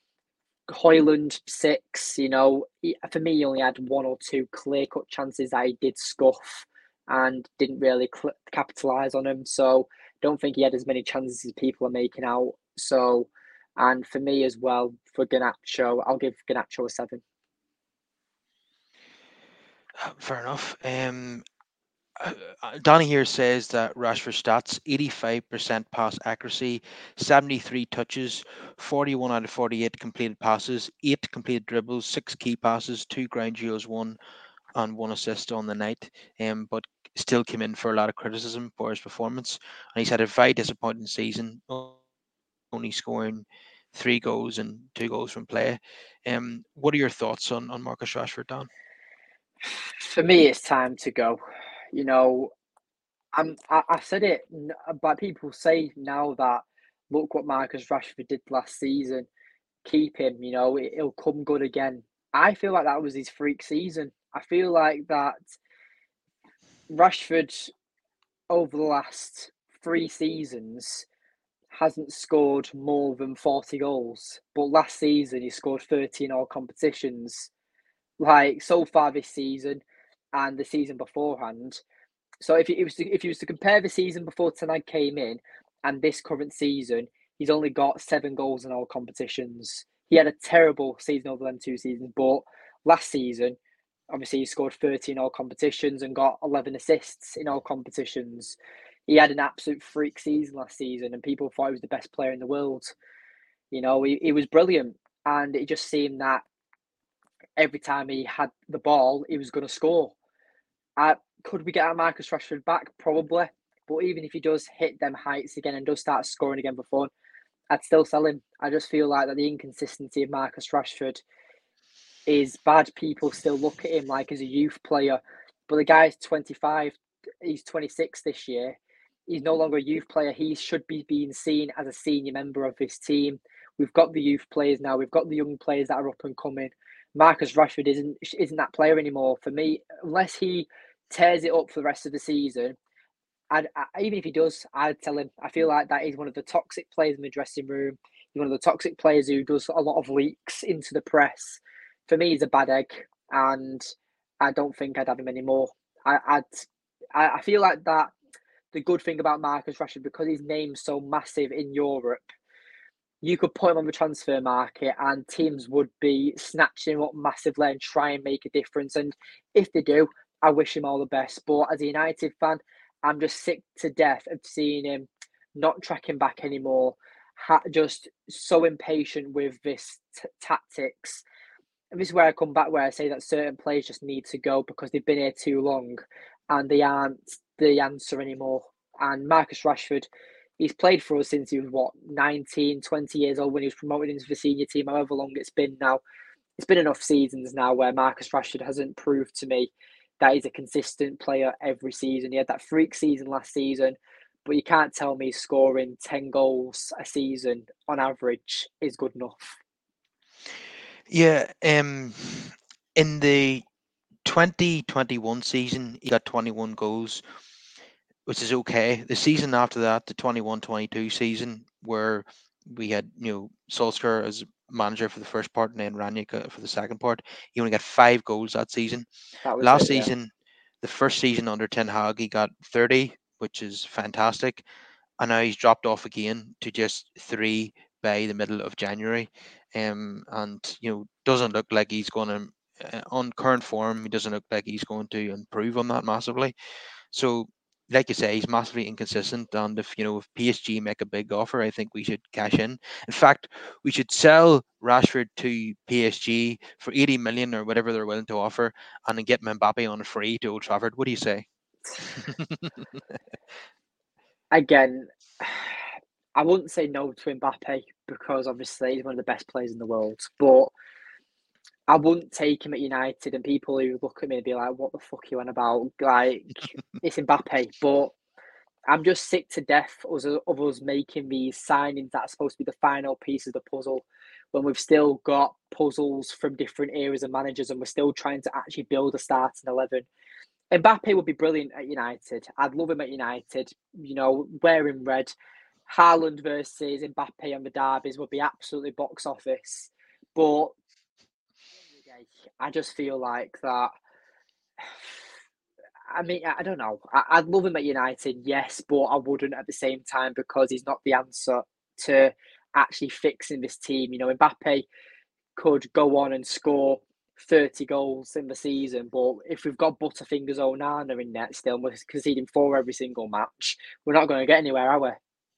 Hoyland, six. You know, he, for me, he only had one or two clear-cut chances that he did scuff and didn't really cl- capitalise on them. So, don't think he had as many chances as people are making out. So, and for me as well, for Garnacho, I'll give Garnacho a seven. Fair enough. Um, uh, uh, Danny here says that Rashford stats: eighty-five percent pass accuracy, seventy-three touches, forty-one out of forty-eight completed passes, eight completed dribbles, six key passes, two ground duels, one and one assist on the night. Um, but still came in for a lot of criticism for his performance, and he's had a very disappointing season, only scoring three goals and two goals from play. Um, what are your thoughts on on Marcus Rashford, Dan? For me, it's time to go. You know, I'm, I, I said it, but people say now that look what Marcus Rashford did last season. Keep him, you know, it, will come good again. I feel like that was his freak season. I feel like that Rashford over the last three seasons hasn't scored more than forty goals, but last season he scored thirty in all competitions. Like so far this season and the season beforehand. So if you, was to, if you was to compare the season before Tanag came in and this current season, he's only got seven goals in all competitions. He had a terrible season over them two seasons, but last season, obviously he scored thirty in all competitions and got eleven assists in all competitions. He had an absolute freak season last season, and people thought he was the best player in the world. You know, he, he was brilliant, and it just seemed that every time he had the ball, he was going to score. Uh, could we get our Marcus Rashford back? Probably. But even if he does hit them heights again and does start scoring again for fun, I'd still sell him. I just feel like that the inconsistency of Marcus Rashford is bad. People still look at him like as a youth player, but the guy's twenty-five. He's twenty-six this year. He's no longer a youth player. He should be being seen as a senior member of this team. We've got the youth players now. We've got the young players that are up and coming. Marcus Rashford isn't isn't that player anymore for me. Unless he tears it up for the rest of the season, and even if he does, I'd tell him. I feel like that is one of the toxic players in the dressing room. He's one of the toxic players who does a lot of leaks into the press. For me, he's a bad egg, and I don't think I'd have him anymore. I, I'd, I, I feel like that. The good thing about Marcus Rashford, because his name's so massive in Europe, you could put him on the transfer market and teams would be snatching him up massively and try and make a difference. And if they do, I wish him all the best. But as a United fan, I'm just sick to death of seeing him not tracking back anymore. Ha- just so impatient with this t- tactics. And this is where I come back, where I say that certain players just need to go because they've been here too long, and they aren't the answer anymore. And Marcus Rashford, he's played for us since he was what nineteen, twenty years old when he was promoted into the senior team. However long it's been now, it's been enough seasons now where Marcus Rashford hasn't proved to me that he's a consistent player every season. He had that freak season last season, but you can't tell me scoring ten goals a season on average is good enough. Yeah, um, in the twenty twenty-one season, he got twenty-one goals, which is okay. The season after that, the twenty-one twenty-two season, where we had, you know, Solskjaer as manager for the first part and then Ranić uh, for the second part, he only got five goals that season. That was Last it, yeah. season, the first season under Ten Hag, he got thirty, which is fantastic. And now he's dropped off again to just three by the middle of January. Um, and, you know, doesn't look like he's going to, uh, on current form, he doesn't look like he's going to improve on that massively. So, like you say, he's massively inconsistent. And if, you know, if P S G make a big offer, I think we should cash in. In fact, we should sell Rashford to P S G for eighty million or whatever they're willing to offer, and then get Mbappe on a free to Old Trafford. What do you say? Again, I wouldn't say no to Mbappe because obviously he's one of the best players in the world, but I wouldn't take him at United. And people who look at me and be like, "What the fuck are you on about?" Like it's Mbappe, but I'm just sick to death of us making these signings that are supposed to be the final piece of the puzzle when we've still got puzzles from different eras of managers and we're still trying to actually build a starting eleven. Mbappe would be brilliant at United. I'd love him at United. You know, wearing red. Haaland versus Mbappe on the derbies would be absolutely box office. But at the end of the day, I just feel like that. I mean, I don't know. I, would love him at United, yes, but I wouldn't at the same time because he's not the answer to actually fixing this team. You know, Mbappe could go on and score thirty goals in the season, but if we've got Butterfingers Onana in net still and we're conceding four every single match, we're not going to get anywhere, are we?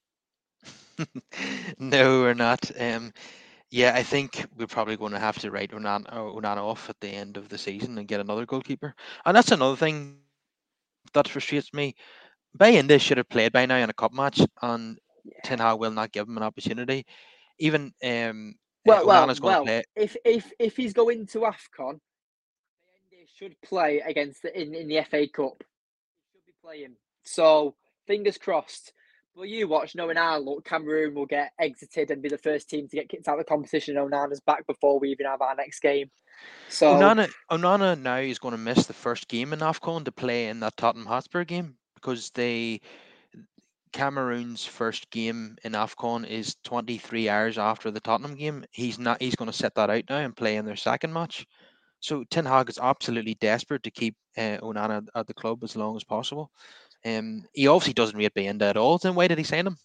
No, we're not. Um, yeah, I think we're probably going to have to write Onana, Onana off at the end of the season and get another goalkeeper. And that's another thing that frustrates me. Bayindir should have played by now in a cup match, and Yeah. Ten Hag will not give him an opportunity. Even um, uh, Well, well, Onana's going to well. play. If if if he's going to AFCON, they should play against the, in in the F A Cup. He should be playing. So fingers crossed. Will you watch knowing our luck, Cameroon will get exited and be the first team to get kicked out of the competition and Onana's back before we even have our next game. So Onana, Onana now is going to miss the first game in AFCON to play in that Tottenham Hotspur game because they Cameroon's first game in AFCON is twenty-three hours after the Tottenham game. He's not. He's going to set that out now and play in their second match. So Ten Hag is absolutely desperate to keep uh, Onana at the club as long as possible. Um, he obviously doesn't rate Bayindir at all. Then why did he sign him?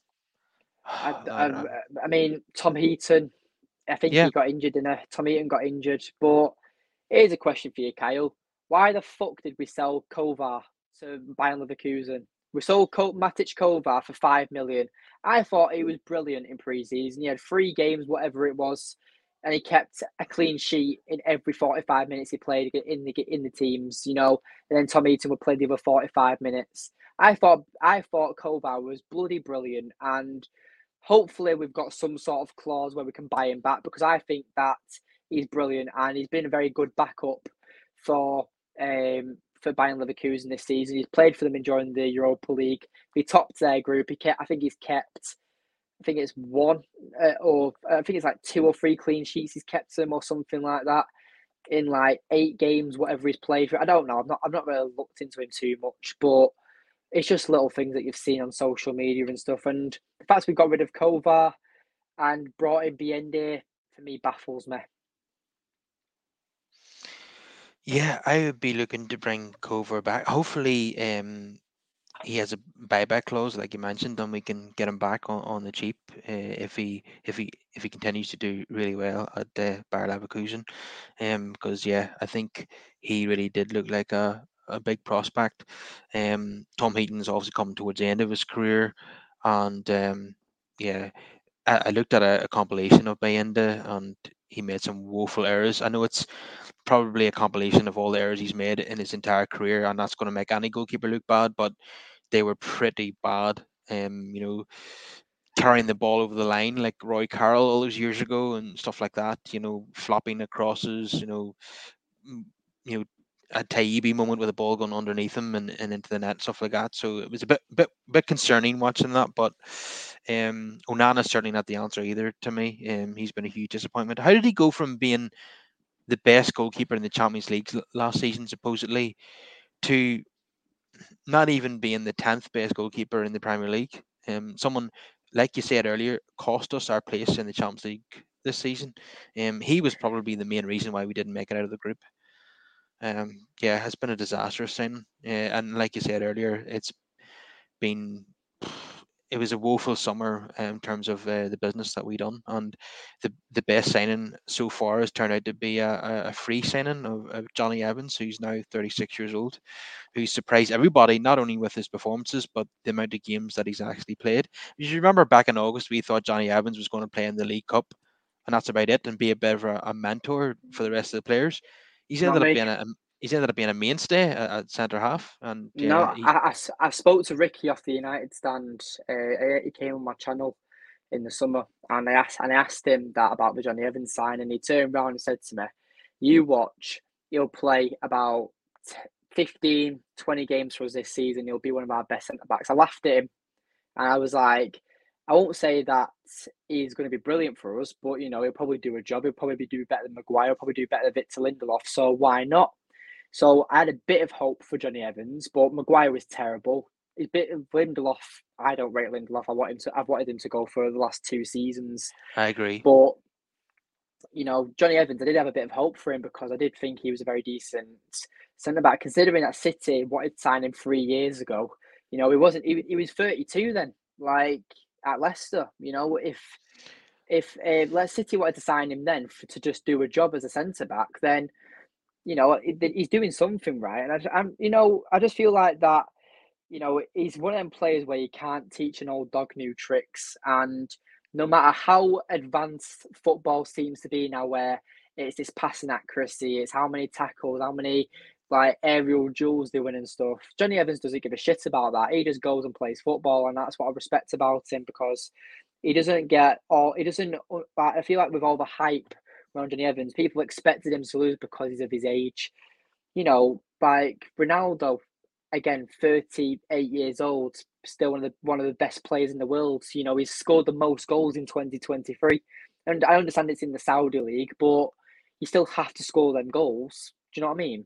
I, I, I, I, I mean Tom Heaton, I think yeah, he got injured in a Tom Heaton got injured. But here's a question for you, Kyle. Why the fuck did we sell Kovar to Bayern Leverkusen? We sold Ko- Matic Kovar for five million. I thought he was brilliant in pre-season. He had three games, whatever it was, and he kept a clean sheet in every forty-five minutes he played in the in the teams. You know, and then Tom Heaton would play the other forty-five minutes. I thought I thought Kovar was bloody brilliant, and hopefully we've got some sort of clause where we can buy him back because I think that he's brilliant and he's been a very good backup for um for Bayern Leverkusen this season. He's played for them during the Europa League. He topped their group. He kept, I think he's kept, I think it's one uh, or I think it's like two or three clean sheets he's kept them or something like that in like eight games, whatever he's played for. I don't know. I've not I've not really looked into him too much, but it's just little things that you've seen on social media and stuff. And the fact we got rid of Kovar and brought in Bayindir for me baffles me. yeah. I would be looking to bring Cover back. Hopefully, um, he has a buyback clause, like you mentioned, and we can get him back on, on the cheap uh, if he if he if he continues to do really well at uh, Bayer Leverkusen. Um, because yeah, I think he really did look like a, a big prospect. Um, Tom Heaton's obviously coming towards the end of his career, and um, yeah. I, I looked at a, a compilation of Bayinda, and he made some woeful errors. I know it's probably a compilation of all the errors he's made in his entire career, and that's going to make any goalkeeper look bad, but they were pretty bad. Um, you know, carrying the ball over the line like Roy Carroll all those years ago and stuff like that. You know, flopping acrosses. You know, mm, you know, a Taibbi moment with the ball going underneath him and, and into the net, stuff like that. So it was a bit bit bit concerning watching that. But um, Onana's certainly not the answer either to me. Um, he's been a huge disappointment. How did he go from being the best goalkeeper in the Champions League last season, supposedly, to not even being the tenth best goalkeeper in the Premier League? Um, someone, like you said earlier, cost us our place in the Champions League this season. Um, he was probably the main reason why we didn't make it out of the group. Um, yeah, it's been a disastrous thing. Uh, and like you said earlier, it's been it was a woeful summer in terms of uh, the business that we done, and the the best signing so far has turned out to be a, a a free signing of, of Johnny Evans, who's now thirty-six years old, who surprised everybody not only with his performances but the amount of games that he's actually played. You remember back in August we thought Johnny Evans was going to play in the League Cup, and that's about it, and be a bit of a, a mentor for the rest of the players. He's Not ended up me. being a he's ended up being a mainstay at, at centre half, and No, yeah, I, he, I, I spoke to Ricky off the United stand. Uh, he came on my channel in the summer, and I asked and I asked him that about the Johnny Evans sign, and he turned around and said to me, "You watch, he'll play about fifteen, twenty games for us this season. He'll be one of our best centre backs." I laughed at him, and I was like, "I won't say that he's going to be brilliant for us, but you know, he'll probably do a job. He'll probably do better than Maguire. He'll probably do better than Victor Lindelof. So why not?" So I had a bit of hope for Johnny Evans, but Maguire was terrible. His bit of Lindelof, I don't rate Lindelof. I want him to. I've wanted him to go for the last two seasons, I agree. but you know, Johnny Evans, I did have a bit of hope for him because I did think he was a very decent centre back. Considering that City wanted to sign him three years ago, you know, he wasn't. He, he was thirty-two then, like at Leicester. You know, if if uh, Leicester City wanted to sign him then for, to just do a job as a centre back, then you know, he's doing something right. And I, I'm, you know, I just feel like that, you know, he's one of them players where you can't teach an old dog new tricks. And no matter how advanced football seems to be now, where it's this passing accuracy, it's how many tackles, how many like aerial duels they win and stuff. Johnny Evans doesn't give a shit about that. He just goes and plays football, and that's what I respect about him because he doesn't get all. He doesn't. I feel like with all the hype around Johnny Evans, people expected him to lose because he's of his age. You know, like Ronaldo, again, thirty-eight years old, still one of the one of the best players in the world. You know, he's scored the most goals in twenty twenty-three. And I understand it's in the Saudi league, but you still have to score them goals. Do you know what I mean?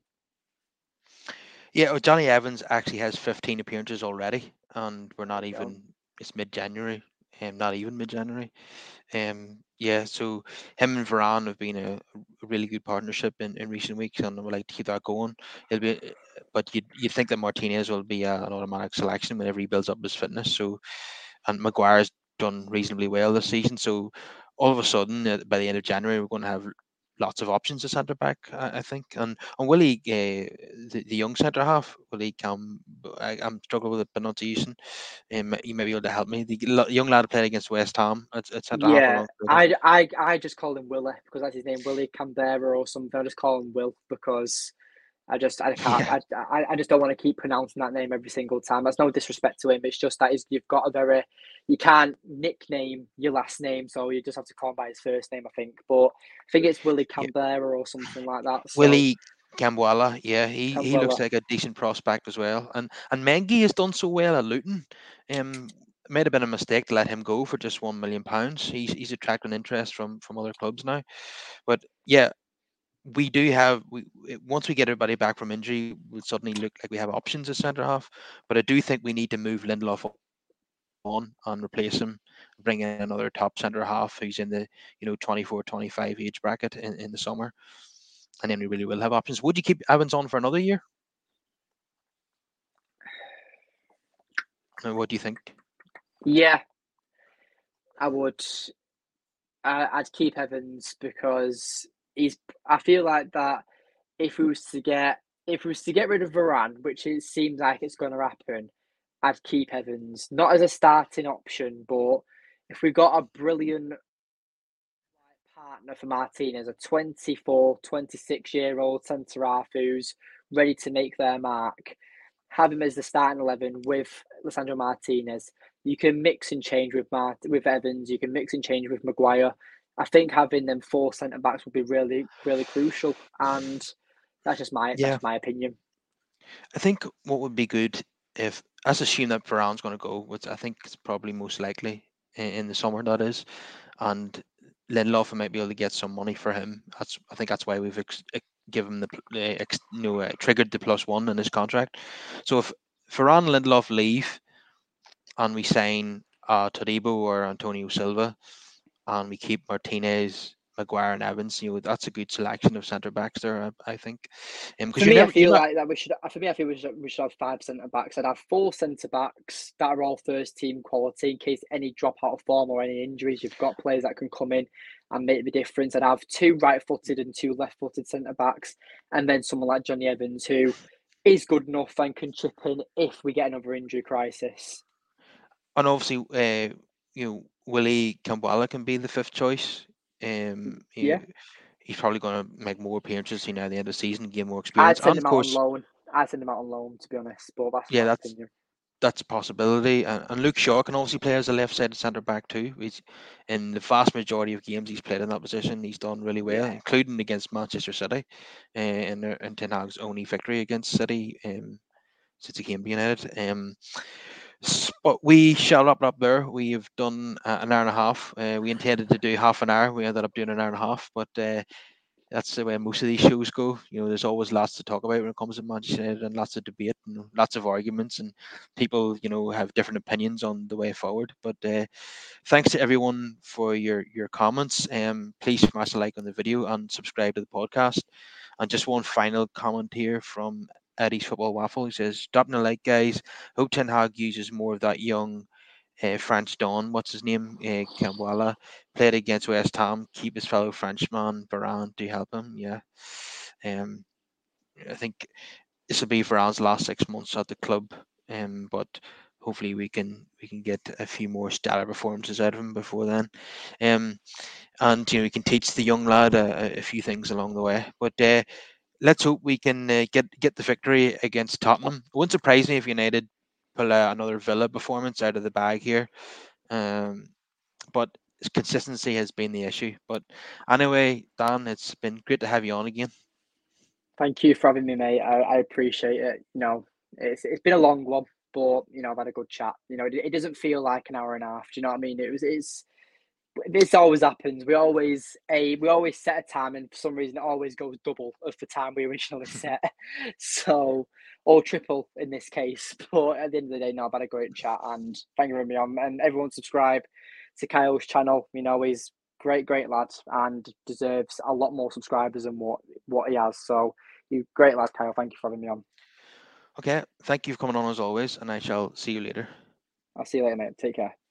Yeah, well, Johnny Evans actually has fifteen appearances already, and we're There not you go. even, it's mid January, um, not even mid January. Um, yeah, so him and Varane have been a, a really good partnership in, in recent weeks, and I would like to keep that going. It'll be, uh, but you'd, you'd think that Martinez will be a, an automatic selection whenever he builds up his fitness. So, and Maguire's done reasonably well this season. So, all of a sudden, uh, by the end of January, we're going to have lots of options at centre back, I, I think. And and will he, uh, the, the young centre half, will he come? I, I'm struggling with the pronunciation. Um, you may be able to help me. The l- young lad playing against West Ham at, at centre half Yeah, alongside him. I, I, I just call him Willie because that's his name, Willie Canberra or something. I just call him Will because I just I can't Yeah, I, I, I just don't want to keep pronouncing that name every single time. That's no disrespect to him. It's just that is you've got a very you can't nickname your last name, so you just have to call him by his first name, I think. But I think it's Willie yeah. Canberra or something like that. So Willie Gamboala, yeah, he, he looks Canberra. like a decent prospect as well. And and Mengi has done so well at Luton. Um, it might have been a mistake to let him go for just one million pounds. He's he's attracting interest from from other clubs now. But yeah, we do have we once we get everybody back from injury, we'll suddenly look like we have options at centre half. But I do think we need to move Lindelof on and replace him, bring in another top centre half who's in the you know twenty four, twenty five age bracket in, in the summer, and then we really will have options. Would you keep Evans on for another year? Uh, What do you think? Yeah, I would. I, I'd keep Evans because he's. I feel like that if we was to get if we was to get rid of Varane, which it seems like it's going to happen, I'd keep Evans not as a starting option, but if we got a brilliant partner for Martinez, a twenty-four, twenty-six year old centre half who's ready to make their mark, have him as the starting eleven with Lisandro Martinez. You can mix and change with Mart- with Evans. You can mix and change with Maguire. I think having them four centre backs would be really, really crucial, and that's just my Yeah, that's my opinion. I think what would be good if, let's assume that Varane's going to go, which I think is probably most likely in, in the summer, that is, and Lindelof might be able to get some money for him. That's I think that's why we've ex- ex- given him the pl- uh, ex- you know, uh, triggered the plus one in his contract. So if Varane and Lindelof leave and we sign uh, Todibo or Antonio Silva and we keep Martinez, Maguire, and Evans, you know that's a good selection of centre backs there. I, I think, because For you're me, I never you're feel not. like that we should. For me, I feel we should, we should have five centre backs. I'd have four centre backs that are all first team quality in case any drop out of form or any injuries. You've got players that can come in and make the difference. I'd have two right footed and two left footed centre backs, and then someone like Johnny Evans who is good enough and can chip in if we get another injury crisis. And obviously, uh, you know, Willie Kambwala can be the fifth choice. Um, you Yeah, know, he's probably going to make more appearances, you know, at the end of the season, gain more experience. I'd And send of him out on course, loan. I'd send him out on loan to be honest, but that's yeah, my that's opinion. that's a possibility. And, and Luke Shaw can obviously play as a left-sided centre back too. He's in the vast majority of games he's played in that position. He's done really well, Yeah. including against Manchester City, uh, in, their- in Ten Hag's only victory against City um, since he came to United. Um, S- But we shall wrap it up there. We've done uh, an hour and a half. Uh, we intended to do half an hour. We ended up doing an hour and a half, but uh, that's the way most of these shows go. You know, there's always lots to talk about when it comes to Manchester United, and lots of debate and lots of arguments, and people, you know, have different opinions on the way forward. But uh, thanks to everyone for your your comments. Um, please smash a like on the video and subscribe to the podcast. And just one final comment here from Eddie's Football Waffle. He says, dropping a like, guys. Hope Ten Hag uses more of that young uh, French Don, what's his name? Uh, Kambwala, played against West Ham. Keep his fellow Frenchman, Varane, to help him. Yeah. Um, I think this will be Varane's last six months at the club. Um, but hopefully we can we can get a few more stellar performances out of him before then. Um, and you know we can teach the young lad a, a few things along the way. But uh, let's hope we can uh, get get the victory against Tottenham. It wouldn't surprise me if United pull uh, another Villa performance out of the bag here. Um, but consistency has been the issue. But anyway, Dan, it's been great to have you on again. Thank you for having me, mate. I, I appreciate it. You know, it's it's been a long one, but you know, I've had a good chat. You know, it, it doesn't feel like an hour and a half. Do you know what I mean? It was it's this always happens. We always a we always set a time, and for some reason, it always goes double of the time we originally set. So, or triple in this case. But at the end of the day, no, I've had a great chat, and thank you for having me on. And everyone subscribe to Kyle's channel. You know, he's great, great lad, and deserves a lot more subscribers than what what he has. So, you great lad, Kyle. Thank you for having me on. Okay, thank you for coming on as always, and I shall see you later. I'll see you later, mate. Take care.